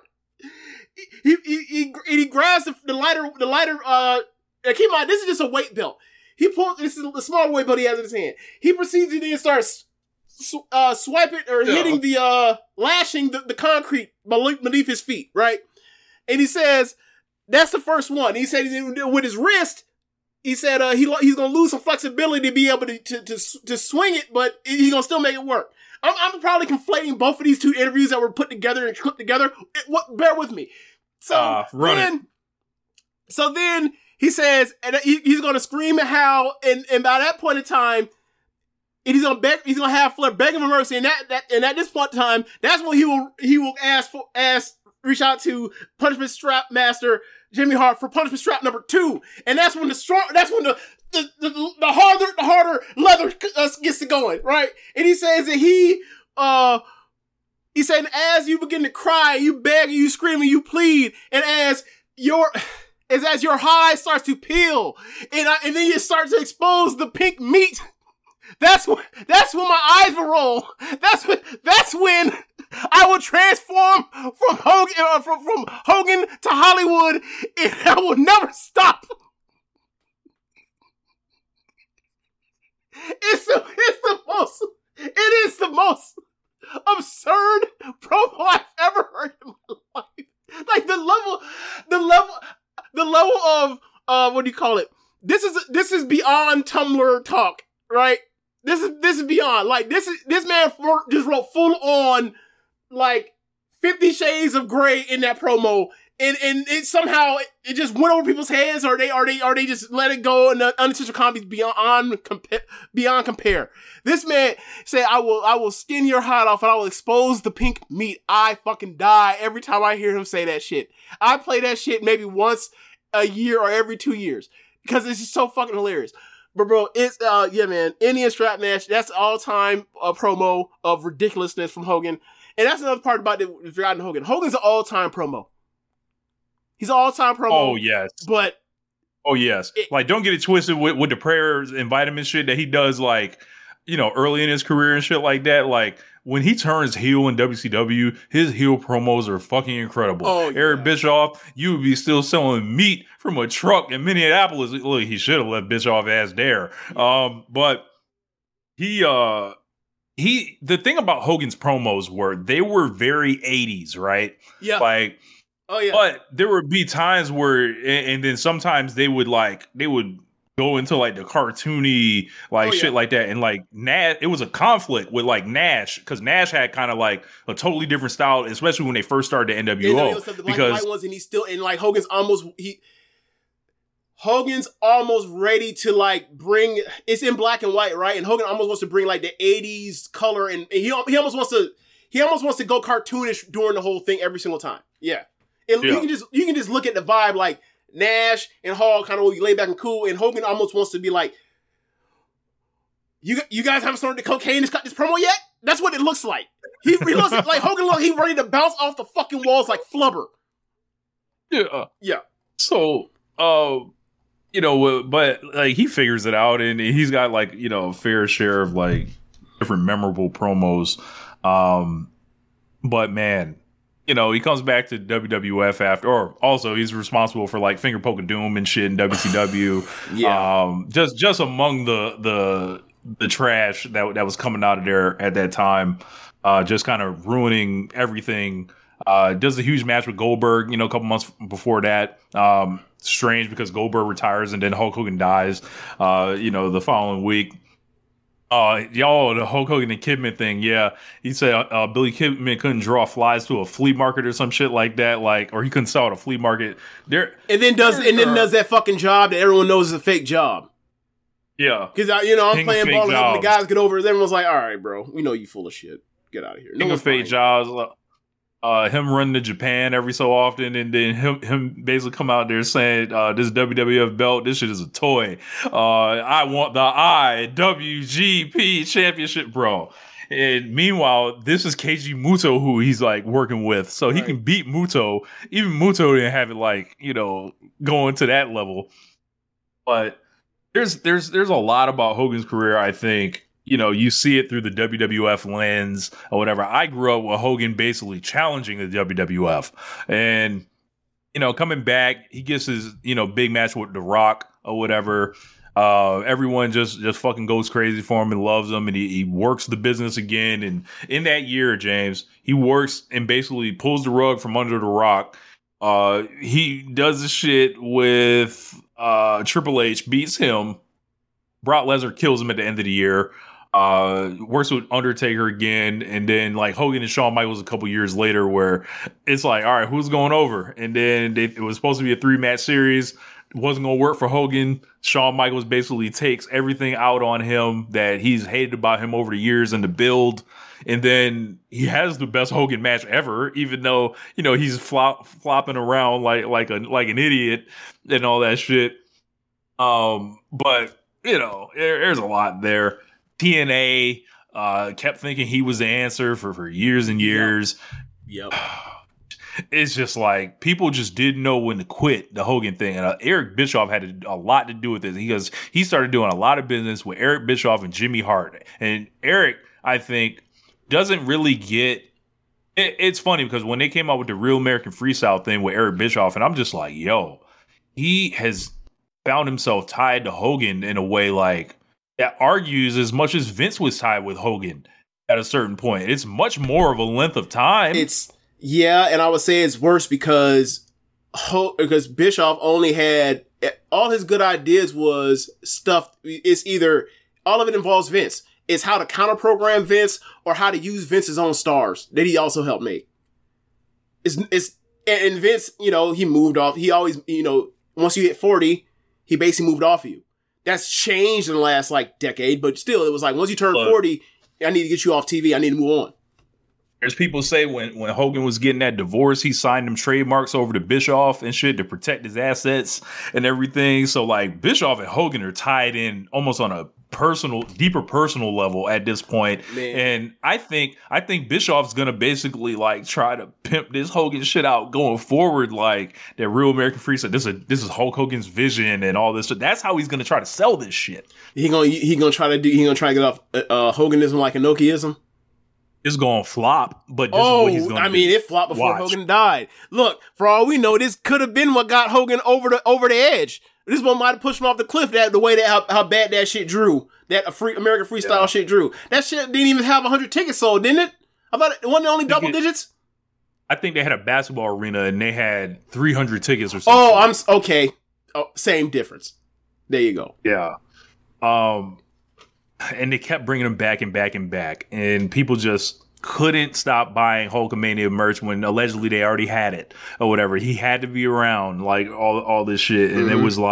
He grabs the lighter. Keep in mind, this is just a weight belt. This is the smaller weight belt he has in his hand. He proceeds to then start swiping or hitting lashing the concrete beneath his feet, right? And he says that's the first one. He said with his wrist, he said he's gonna lose some flexibility to be able to swing it, but he's gonna still make it work. I'm probably conflating both of these 2 interviews that were put together and clipped together. Bear with me. So then he says, and he's going to scream and howl, and by that point in time, he's going to have Flair beg him for mercy, and at this point in time, that's when he will reach out to punishment strap master Jimmy Hart for punishment strap number 2, and that's when the the harder leather gets to going, right? And he says that he said, as you begin to cry, you beg, you scream, and you plead, and as your hide starts to peel, and then you start to expose the pink meat. That's when my eyes will roll. That's when I will transform from Hogan to Hollywood, and I will never stop. It is the most absurd promo I've ever heard in my life. Like the level of what do you call it? This is beyond Tumblr talk, right? This is beyond. Like this man just wrote full on like 50 Shades of Grey in that promo. And it somehow it just went over people's heads, or they just let it go, and the unintentional comedy beyond compare. This man said, I will skin your hide off and I will expose the pink meat. I fucking die every time I hear him say that shit. I play that shit maybe once a year or every 2 years because it's just so fucking hilarious. But bro, it's yeah man, Indian strap match. That's all time promo of ridiculousness from Hogan, and that's another part about the Forgotten Hogan. Hogan's an all time promo. He's an all-time promo. Oh, yes. But... Oh, yes. Like, don't get it twisted with the prayers and vitamin shit that he does, like, you know, early in his career and shit like that. Like, when he turns heel in WCW, his heel promos are fucking incredible. Oh, yeah. Eric Bischoff, you would be still selling meat from a truck in Minneapolis. Look, he should have left Bischoff ass there. But the thing about Hogan's promos were they were very 80s, right? Yeah. Like... Oh yeah, but there would be times where, and then sometimes they would go into like the cartoony shit like that, and like Nash, it was a conflict with like Nash because Nash had kind of like a totally different style, especially when they first started the NWO. Because white ones, and he's still, and like Hogan's almost ready to like bring, it's in black and white, right? And Hogan almost wants to bring like the 80s color, and he almost wants to go cartoonish during the whole thing every single time. Yeah. And you can just look at the vibe, like Nash and Hall kind of lay back and cool, and Hogan almost wants to be like, you guys haven't started the cocaine and got this promo yet? That's what it looks like. He looks like Hogan he ready to bounce off the fucking walls like Flubber. Yeah. Yeah. So, you know, but like he figures it out, and he's got like, you know, a fair share of like different memorable promos. But man, you know, he comes back to WWF after, or also he's responsible for like finger poking doom and shit in WCW. Yeah. Just among the trash that was coming out of there at that time, just kind of ruining everything. Does a huge match with Goldberg, you know, a couple months before that. Strange because Goldberg retires and then Hulk Hogan dies, you know, the following week. The Hulk Hogan and Kidman thing, yeah. He said Billy Kidman couldn't draw flies to a flea market or some shit like that, or he couldn't sell at a flea market. And then does that fucking job that everyone knows is a fake job. Yeah. Because, I'm playing ball and helping the guys get over it. Everyone's like, all right, bro, we know you full of shit. Get out of here. No one's fake jobs. Him running to Japan every so often, and then him basically come out there saying, this WWF belt, this shit is a toy. I want the IWGP championship, bro. And meanwhile, this is Keiji Muto who he's like working with, so he can beat Muto. Even Muto didn't have it like, you know, going to that level. But there's a lot about Hogan's career, I think. You know, you see it through the WWF lens or whatever. I grew up with Hogan basically challenging the WWF. And, you know, coming back, he gets his, you know, big match with The Rock or whatever. Everyone just fucking goes crazy for him and loves him. And he works the business again. And in that year, James, he works and basically pulls the rug from under The Rock. He does the shit with Triple H, beats him. Brock Lesnar kills him at the end of the year. Works with Undertaker again, and then like Hogan and Shawn Michaels a couple years later, where it's like, all right, who's going over? And then it was supposed to be a 3-match series. It wasn't going to work for Hogan. Shawn Michaels basically takes everything out on him that he's hated about him over the years in the build. And then he has the best Hogan match ever, even though, you know, he's flopping around like an idiot and all that shit. But there's a lot there. TNA kept thinking he was the answer for years and years. Yep. It's just like people just didn't know when to quit the Hogan thing. And Eric Bischoff had a lot to do with this because he started doing a lot of business with Eric Bischoff and Jimmy Hart. And Eric, I think, doesn't really get it's funny because when they came out with the Real American Freestyle thing with Eric Bischoff, and I'm just like, yo, he has found himself tied to Hogan in a way like that argues as much as Vince was tied with Hogan at a certain point. It's much more of a length of time. Yeah, and I would say it's worse because Bischoff only had all his good ideas was stuff. It's either all of it involves Vince. It's how to counter program Vince or how to use Vince's own stars that he also helped make. And Vince, he moved off. He always, once you hit 40, he basically moved off of you. That's changed in the last decade, but still, it was like once you turn 40, I need to get you off TV. I need to move on. There's people say when Hogan was getting that divorce, he signed them trademarks over to Bischoff and shit to protect his assets and everything. So Bischoff and Hogan are tied in almost on a deeper personal level at this point. Man. And I think Bischoff's gonna basically try to pimp this Hogan shit out going forward, that Real American Freestyle. This is Hulk Hogan's vision and all this shit. That's how he's gonna try to sell this shit. He gonna try to get off Hoganism like Inokiism. It's gonna flop, but this is what he's gonna do. It flopped before Hogan died. Look, for all we know, this could have been what got Hogan over the edge. This one might have pushed him off the cliff. The way that how bad that shit drew, that American Freestyle shit drew. That shit didn't even have 100 tickets sold, didn't it? I thought it wasn't only double digits. I think they had a basketball arena and they had 300 tickets or something. Oh, okay. Oh, same difference. There you go. Yeah. And they kept bringing him back and back and back. And people just couldn't stop buying Hulkamania merch when allegedly they already had it or whatever. He had to be around, all this shit. And it was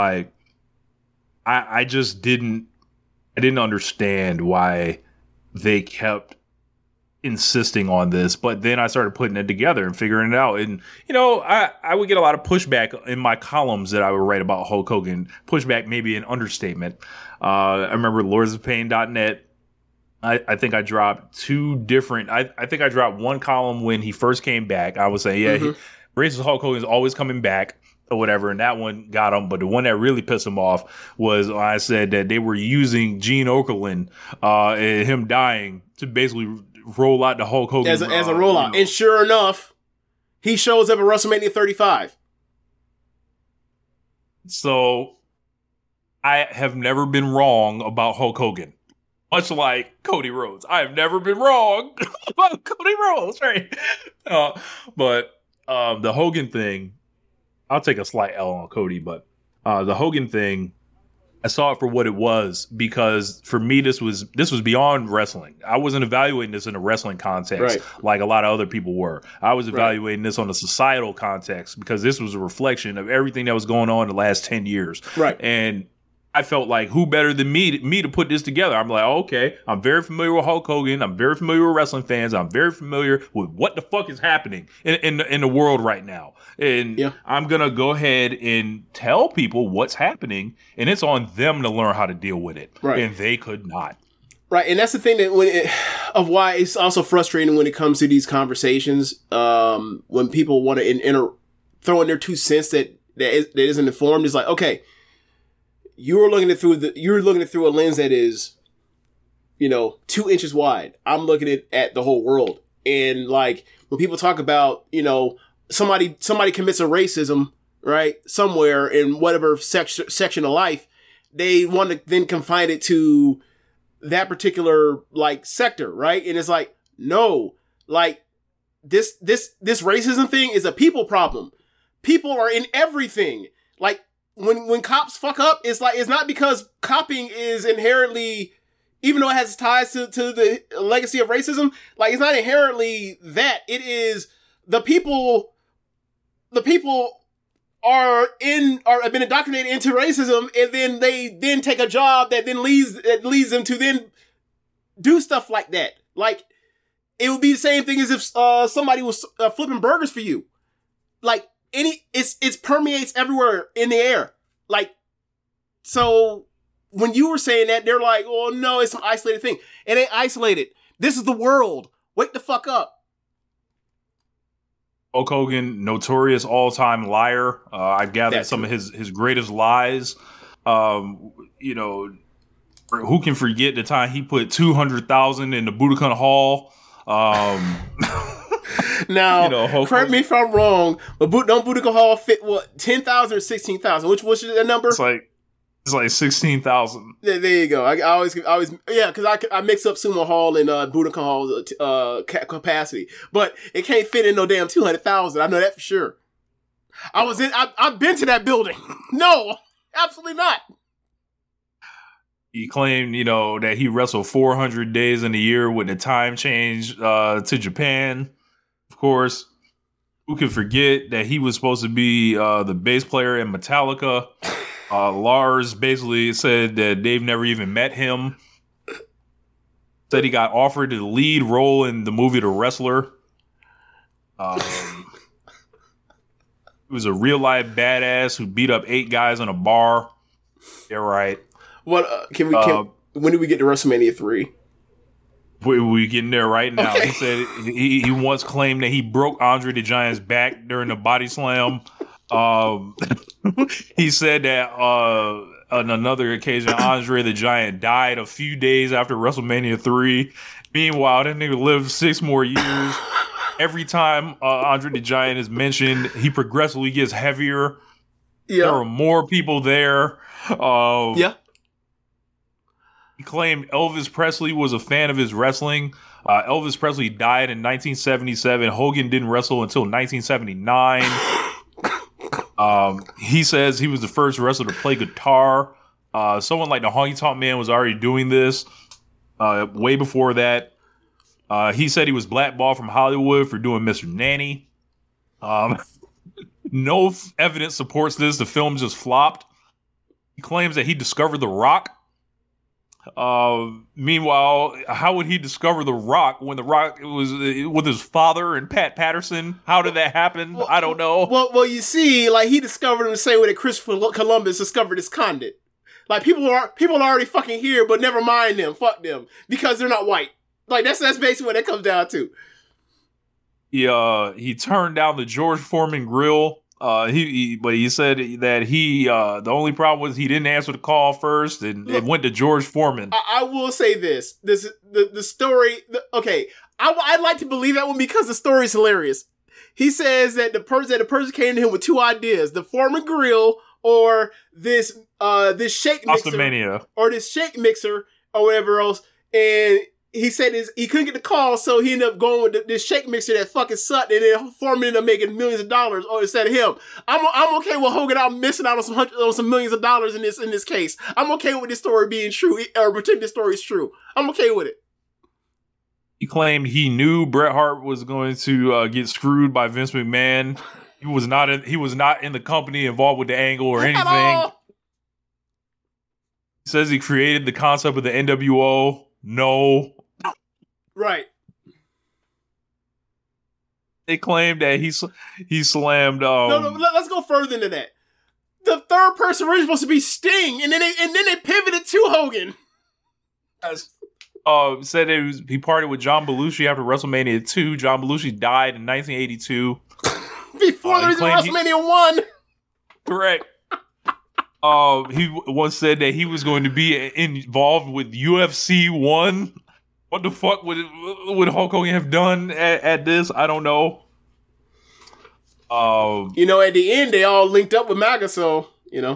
I just didn't understand why they kept insisting on this. But then I started putting it together and figuring it out. And, I would get a lot of pushback in my columns that I would write about Hulk Hogan. Pushback, maybe an understatement. I remember lordsofpain.net. I think I dropped two different. I think I dropped one column when he first came back. I was saying, racist Hulk Hogan is always coming back or whatever, and that one got him. But the one that really pissed him off was I said that they were using Gene Okerlund and him dying to basically roll out the Hulk Hogan as a rollout. And sure enough, he shows up at WrestleMania 35. So I have never been wrong about Hulk Hogan. Much like Cody Rhodes. I have never been wrong about Cody Rhodes, right? But the Hogan thing, I'll take a slight L on Cody, but the Hogan thing, I saw it for what it was because for me, this was beyond wrestling. I wasn't evaluating this in a wrestling context like a lot of other people were. I was evaluating this on a societal context because this was a reflection of everything that was going on in the last 10 years. Right. And I felt like who better than me to put this together? I'm like, okay, I'm very familiar with Hulk Hogan. I'm very familiar with wrestling fans. I'm very familiar with what the fuck is happening in the world right now. And I'm going to go ahead and tell people what's happening. And it's on them to learn how to deal with it. Right. And they could not. Right. And that's the thing that of why it's also frustrating when it comes to these conversations. When people want to throw in their 2 cents that isn't informed. It's like, okay, you're looking at it through a lens that is, 2 inches wide. I'm looking at the whole world. And when people talk about, somebody commits a racism, right, somewhere in whatever section of life, they want to then confine it to that particular sector, right? And it's like, no, this racism thing is a people problem. People are in everything. When cops fuck up, it's not because copping is inherently, even though it has ties to the legacy of racism, it's not inherently that. It is the people have been indoctrinated into racism, and then they take a job that then leads them to then do stuff like that. It would be the same thing as if somebody was flipping burgers for you. It permeates everywhere in the air. So when you were saying that, they're like, "Oh no, it's an isolated thing." It ain't isolated. This is the world. Wake the fuck up. Hulk Hogan, notorious all-time liar. I gathered some of his greatest lies. You know, who can forget the time he put 200,000 in the Budokan Hall? Now, correct me if I'm wrong, but don't Budokan Hall fit what 10,000 or 16,000? Which the number? It's like 16,000. There you go. I always, yeah, because I mix up Sumo Hall and Budokan Hall's capacity, but it can't fit in no damn 200,000. I know that for sure. I've been to that building. No, absolutely not. He claimed, that he wrestled 400 days in a year with the time change to Japan. Of course, who can forget that he was supposed to be the bass player in Metallica? Lars basically said that they've never even met him. Said he got offered the lead role in the movie The Wrestler. He was a real life badass who beat up 8 guys in a bar. Yeah, right. What when do we get to WrestleMania 3? We getting there right now. Okay. He said he once claimed that he broke Andre the Giant's back during the body slam. He said that on another occasion, Andre the Giant died a few days after WrestleMania 3. Meanwhile, that nigga lived 6 more years. Every time Andre the Giant is mentioned, he progressively gets heavier. Yeah. There are more people there. Yeah. He claimed Elvis Presley was a fan of his wrestling. Elvis Presley died in 1977. Hogan didn't wrestle until 1979. He says he was the first wrestler to play guitar. Someone like the Honky Tonk Man was already doing this way before that. He said he was blackballed from Hollywood for doing Mr. Nanny. No evidence supports this. The film just flopped. He claims that he discovered The Rock. Meanwhile, how would he discover The Rock when The Rock was with his father and Pat Patterson? How did that happen? I don't know. Well, you see, like he discovered him the same way that Christopher Columbus discovered his continent. Like people are already fucking here, but never mind them. Fuck them because they're not white. Like that's basically what it comes down to. He turned down the George Foreman grill. But he said that the only problem was he didn't answer the call first, and it went to George Foreman. I will say this: the story. Okay, I'd like to believe that one because the story is hilarious. He says that the person came to him with 2 ideas: the Foreman grill or this shake mixer, or this shake mixer or whatever else, and. He said he couldn't get the call, so he ended up going with this shake mixer that fucking sucked, and then Foreman ended up making millions of dollars instead of him. I'm okay with Hogan out missing out on some millions of dollars in this case. I'm okay with this story being true, or pretend this story is true. I'm okay with it. He claimed he knew Bret Hart was going to get screwed by Vince McMahon. He was not in the company involved with the angle or anything. He says he created the concept of the NWO. No. Right. They claimed that he slammed. No, let's go further than that. The third person was supposed to be Sting, and then they pivoted to Hogan. Said he partied with John Belushi after WrestleMania 2. John Belushi died in 1982. Before there was WrestleMania 1. Correct. He once said that he was going to be involved with UFC 1. What the fuck would Hulk Hogan have done at this? I don't know. At the end, they all linked up with MAGA, so, Yeah.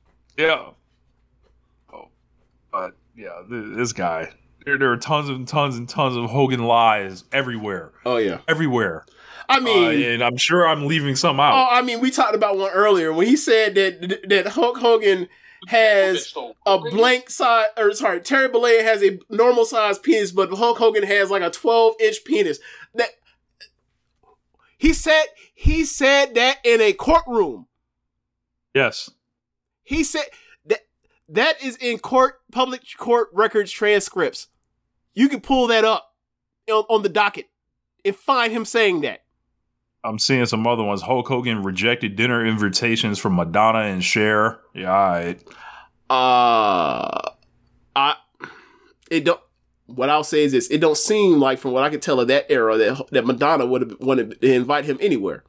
But, yeah, this guy. There are tons and tons and tons of Hogan lies everywhere. Oh, yeah. Everywhere. I mean... and I'm sure I'm leaving some out. Oh, I mean, we talked about one earlier when he said that Hulk Hogan has a blank size, Terry Bollea has a normal size penis, but Hulk Hogan has like a 12-inch penis. That he said that in a courtroom. Yes. He said that is in public court records transcripts. You can pull that up on the docket and find him saying that. I'm seeing some other ones. Hulk Hogan rejected dinner invitations from Madonna and Cher. Yeah, all right. What I'll say is this: it don't seem like, from what I can tell of that era, that Madonna would have wanted to invite him anywhere.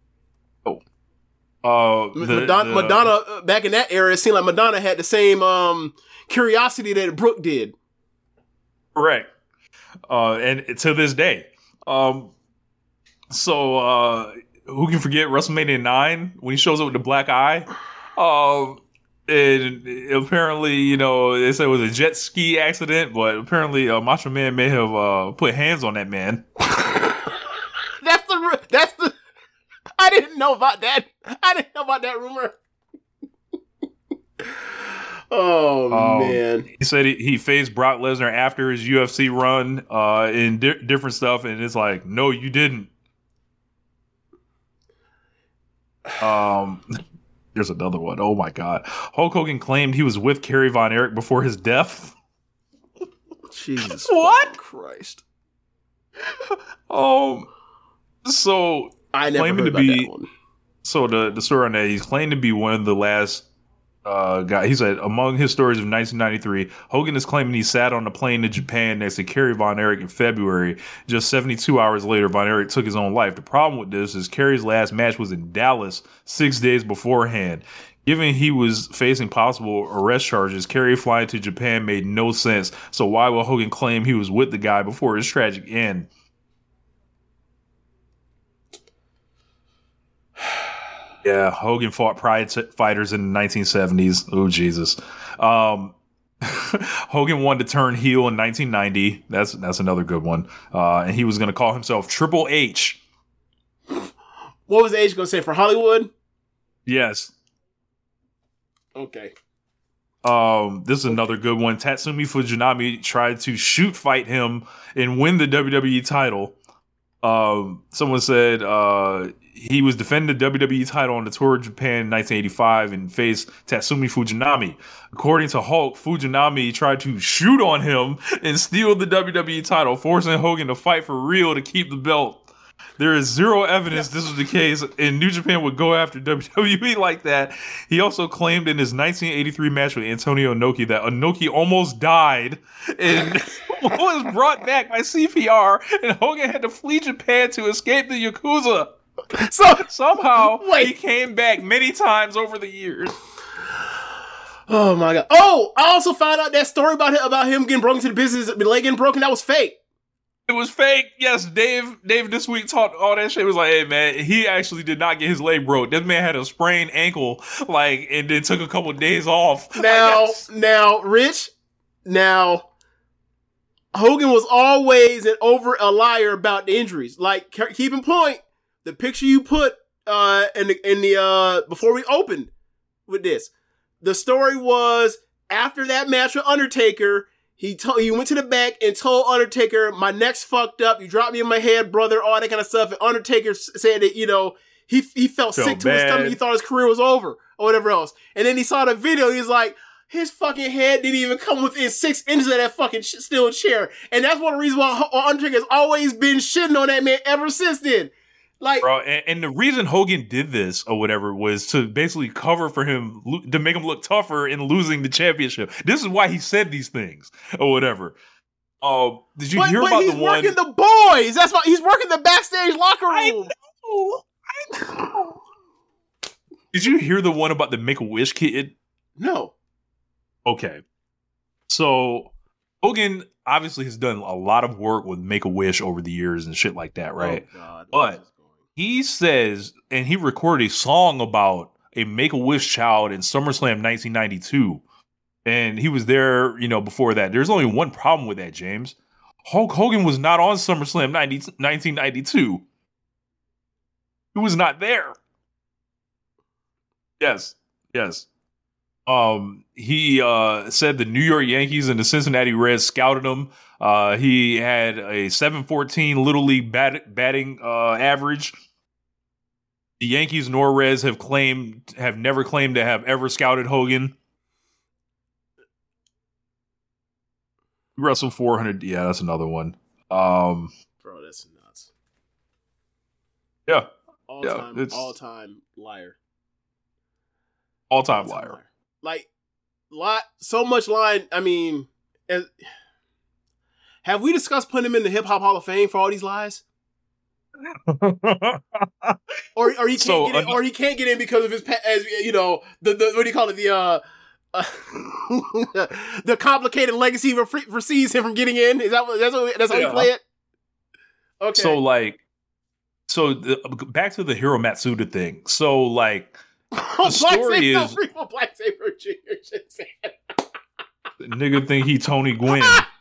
Madonna back in that era, it seemed like Madonna had the same curiosity that Brooke did. Correct. And to this day. So who can forget WrestleMania 9 when he shows up with the black eye? And apparently, they said it was a jet ski accident, but apparently Macho Man may have put hands on that man. That's the I didn't know about that. I didn't know about that rumor. Man. He said he faced Brock Lesnar after his UFC run in different stuff, and it's like, no, you didn't. There's another one. Oh my God. Hulk Hogan claimed he was with Kerry Von Erich before his death. Jesus. What? Christ. So I never heard about that one. So the story on that, he's claimed to be one of the last guy. He said among his stories of 1993, Hogan is claiming he sat on a plane to Japan next to Kerry Von Erich in February. Just 72 hours later, Von Erich took his own life. The problem with this is Kerry's last match was in Dallas 6 days beforehand. Given he was facing possible arrest charges, Kerry flying to Japan made no sense. So why would Hogan claim he was with the guy before his tragic end? Yeah, Hogan fought pride fighters in the 1970s. Oh, Jesus. Hogan wanted to turn heel in 1990. That's another good one. And he was going to call himself Triple H. What was H going to say for Hollywood? Yes. Okay. This is another good one. Tatsumi Fujinami tried to shoot fight him and win the WWE title. Someone said he was defending the WWE title on the tour of Japan in 1985 and faced Tatsumi Fujinami. According to Hulk, Fujinami tried to shoot on him and steal the WWE title, forcing Hogan to fight for real to keep the belt. There is zero evidence this was the case, and New Japan would go after WWE like that. He also claimed in his 1983 match with Antonio Inoki that Inoki almost died and was brought back by CPR, and Hogan had to flee Japan to escape the Yakuza. So somehow he came back many times over the years. Oh my God! Oh, I also found out that story about him getting broken to the business, the leg getting broken. That was fake. It was fake. Yes, Dave this week talked all that shit. It was like, hey man, he actually did not get his leg broke. This man had a sprained ankle, and then took a couple of days off. Now, Rich, Hogan was always a liar about the injuries. Like, keep in point, the picture you put in the before we opened with this, the story was after that match with Undertaker. He went to the back and told Undertaker, my neck's fucked up. You dropped me in my head, brother, all that kind of stuff. And Undertaker said that, he felt sick to his stomach. He thought his career was over or whatever else. And then he saw the video. He's like, his fucking head didn't even come within 6 inches of that fucking steel chair. And that's one of the reasons why Undertaker has always been shitting on that man ever since then. Like, bro, and the reason Hogan did this or whatever was to basically cover for him, to make him look tougher in losing the championship. This is why he said these things or whatever. Did you hear about the one? He's working the boys. That's why he's working the backstage locker room. I know. Did you hear the one about the Make-A-Wish kid? No. Okay. So Hogan obviously has done a lot of work with Make-A-Wish over the years and shit like that, right? Oh, God. But he says, and he recorded a song about a Make-A-Wish child in SummerSlam 1992. And he was there, before that. There's only one problem with that, James. Hulk Hogan was not on SummerSlam 1992. He was not there. Yes. He said the New York Yankees and the Cincinnati Reds scouted him. He had a 714 Little League batting average. The Yankees nor Reds have never claimed to have ever scouted Hogan. He wrestled 400. Yeah, that's another one. Bro, that's nuts. Yeah. All-time liar. All-time liar. so much line. I mean, have we discussed putting him in the Hip Hop Hall of Fame for all these lies? or he can't get in, or he can't get in because of his, as you know, the what do you call it, the complicated legacy foresees him from getting in. Is that's how you play it? Okay. So back to the Hiro Matsuda thing. So like the story is Black Saber Jr. Nigga think he Tony Gwynn.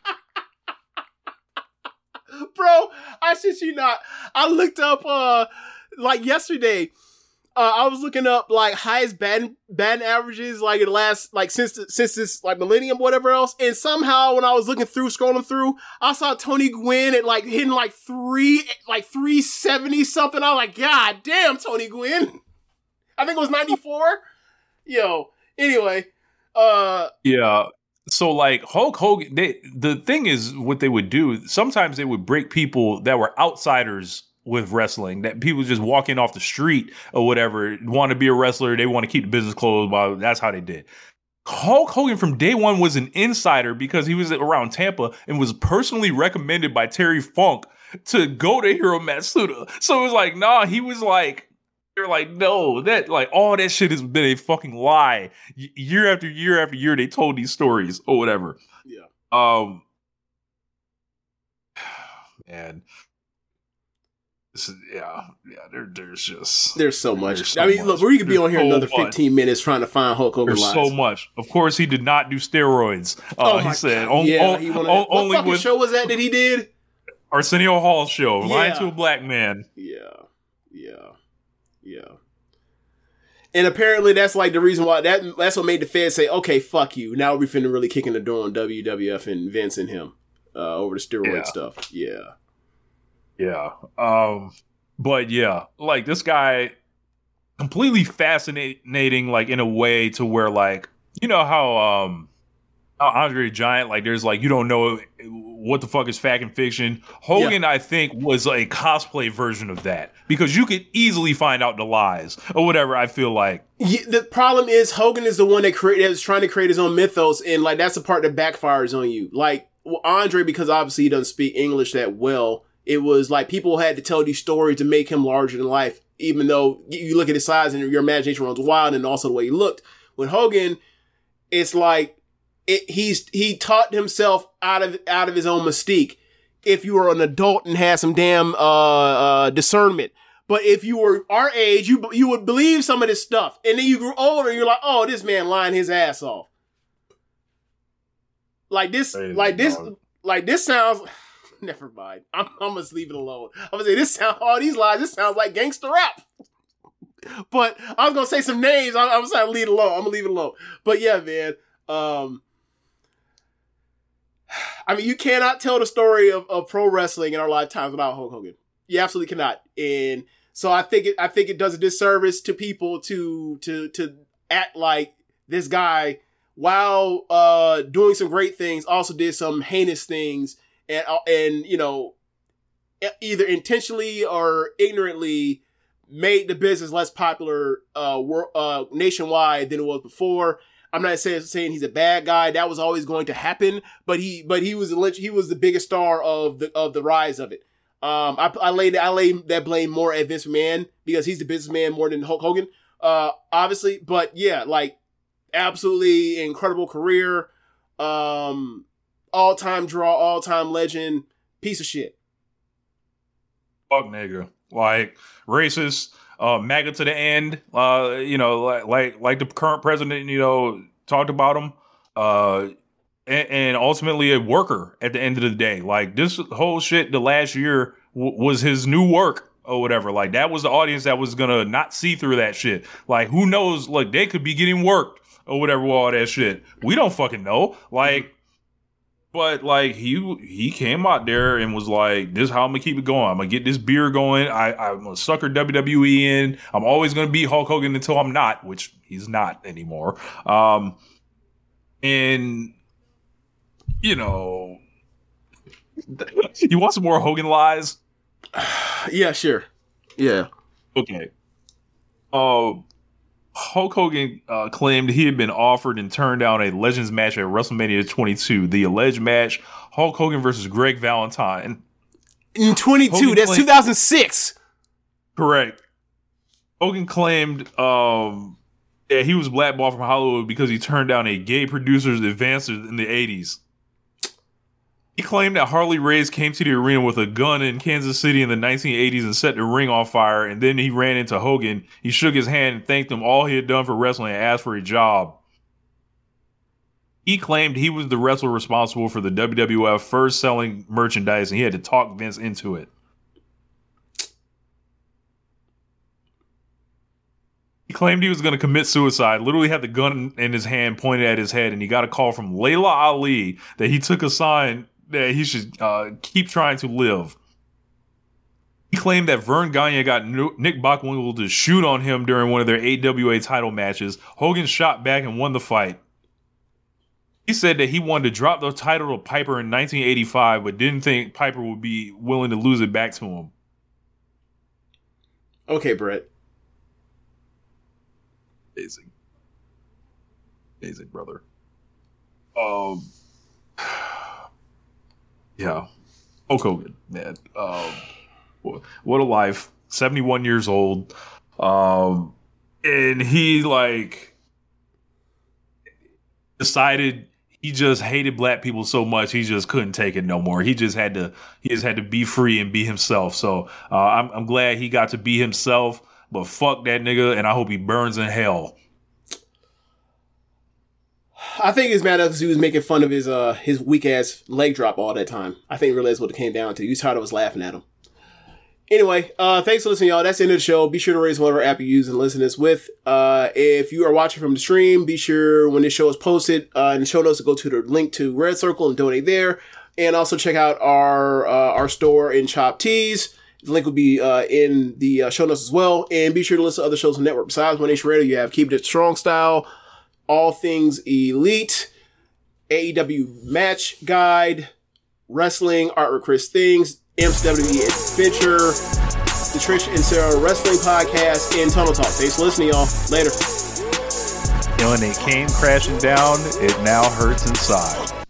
Bro, I shit you not. I looked up like yesterday. I was looking up like highest batting averages like in the last like since this like millennium, whatever else. And somehow when I was scrolling through, I saw Tony Gwynn at like hitting like 370 something. I was like, God damn, Tony Gwynn. I think it was 94. Yo. Anyway. Yeah. So like Hulk Hogan, the thing is what they would do, sometimes they would break people that were outsiders with wrestling, that people just walking off the street or whatever, want to be a wrestler, they want to keep the business closed, but that's how they did. Hulk Hogan from day one was an insider because he was around Tampa and was personally recommended by Terry Funk to go to Hiro Matsuda. So it was like, nah, he was like, they're like, no, that like all that shit has been a fucking lie. Year after year after year, they told these stories or whatever. Yeah. Man. There's so much. I mean, look, we could be on here another 15 minutes trying to find Hulk Hogan lies. There's so much. Of course, he did not do steroids. He said only what fucking show was that he did? Arsenio Hall show, Lying to a Black Man. Yeah. And apparently that's like the reason why that's what made the feds say, okay, fuck you. Now we're finna really kick in the door on WWF and Vince and him over the steroid stuff. Yeah. Yeah. But yeah, like this guy completely fascinating, like in a way to where like, you know how Andre the Giant, like there's like, you don't know what the fuck is fact and fiction. Hogan, I think, was a cosplay version of that because you could easily find out the lies or whatever. I feel like the problem is Hogan is the one that is trying to create his own mythos. And like, that's the part that backfires on you. Like Andre, because obviously he doesn't speak English that well. It was like people had to tell these stories to make him larger than life, even though you look at his size and your imagination runs wild and also the way he looked. With Hogan, it's like he taught himself out of his own mystique. If you were an adult and had some damn discernment. But if you were our age, you would believe some of this stuff. And then you grew older and you're like, oh, this man lying his ass off. Like this sounds... Never mind. I'm gonna leave it alone. I'm gonna say all these lies. This sounds like gangster rap. But I was gonna say some names. I'm gonna leave it alone. I'm gonna leave it alone. But yeah, man. I mean, you cannot tell the story of pro wrestling in our lifetimes without Hulk Hogan. You absolutely cannot. And so I think it does a disservice to people to act like this guy, while doing some great things, also did some heinous things. And you know, either intentionally or ignorantly made the business less popular nationwide than it was before. I'm not saying he's a bad guy. That was always going to happen, but he was the biggest star of the rise of it. I lay that blame more at Vince McMahon because he's the businessman more than Hulk Hogan, obviously. But yeah, like absolutely incredible career. All-time draw, all-time legend, piece of shit. Fuck nigga. Like, racist, MAGA to the end, you know, like the current president, you know, talked about him, and ultimately a worker at the end of the day. Like, this whole shit the last year was his new work or whatever. Like, that was the audience that was gonna not see through that shit. Like, who knows, like, they could be getting worked or whatever with all that shit. We don't fucking know. Like, but like he came out there and was like, "This is how I'm gonna keep it going. I'm gonna get this beer going. I'm gonna sucker WWE in. I'm always gonna be Hulk Hogan until I'm not," which he's not anymore. And you know, you want some more Hogan lies? Yeah, sure. Yeah. Okay. Hulk Hogan claimed he had been offered and turned down a Legends match at WrestleMania 22. The alleged match, Hulk Hogan versus Greg Valentine. In 22, that's 2006. Correct. Hogan claimed he was blackballed from Hollywood because he turned down a gay producer's advances in the 80s. He claimed that Harley Race came to the arena with a gun in Kansas City in the 1980s and set the ring on fire, and then he ran into Hogan. He shook his hand and thanked him all he had done for wrestling and asked for a job. He claimed he was the wrestler responsible for the WWF first selling merchandise, and he had to talk Vince into it. He claimed he was going to commit suicide, literally had the gun in his hand pointed at his head, and he got a call from Layla Ali that he took a sign that he should keep trying to live. He claimed that Vern Gagne got Nick Bockwinkel to shoot on him during one of their AWA title matches. Hogan shot back and won the fight. He said that he wanted to drop the title to Piper in 1985, but didn't think Piper would be willing to lose it back to him. Okay, Brett. Amazing. Amazing, brother. Yeah. Hulk Hogan, man. What a life. 71 years old. And he, decided he just hated black people so much he just couldn't take it no more. He just had to be free and be himself. So I'm glad he got to be himself, but fuck that nigga, and I hope he burns in hell. I think he's mad because he was making fun of his weak ass leg drop all that time. I think really that's what it came down to. He was tired of us laughing at him. Anyway, thanks for listening, y'all. That's the end of the show. Be sure to raise whatever app you use and listen to this with. If you are watching from the stream, be sure when this show is posted in the show notes to go to the link to Red Circle and donate there. And also check out our store in Chop Tees. The link will be in the show notes as well. And be sure to listen to other shows on the network. Besides One Nation Radio, you have Keep It Strong Style, All Things Elite, AEW Match Guide, Wrestling, Art with Chris Things, MCWE Adventure, the Trish and Sarah Wrestling Podcast, and Tunnel Talk. Thanks for listening, y'all. Later. When it came crashing down, it now hurts inside.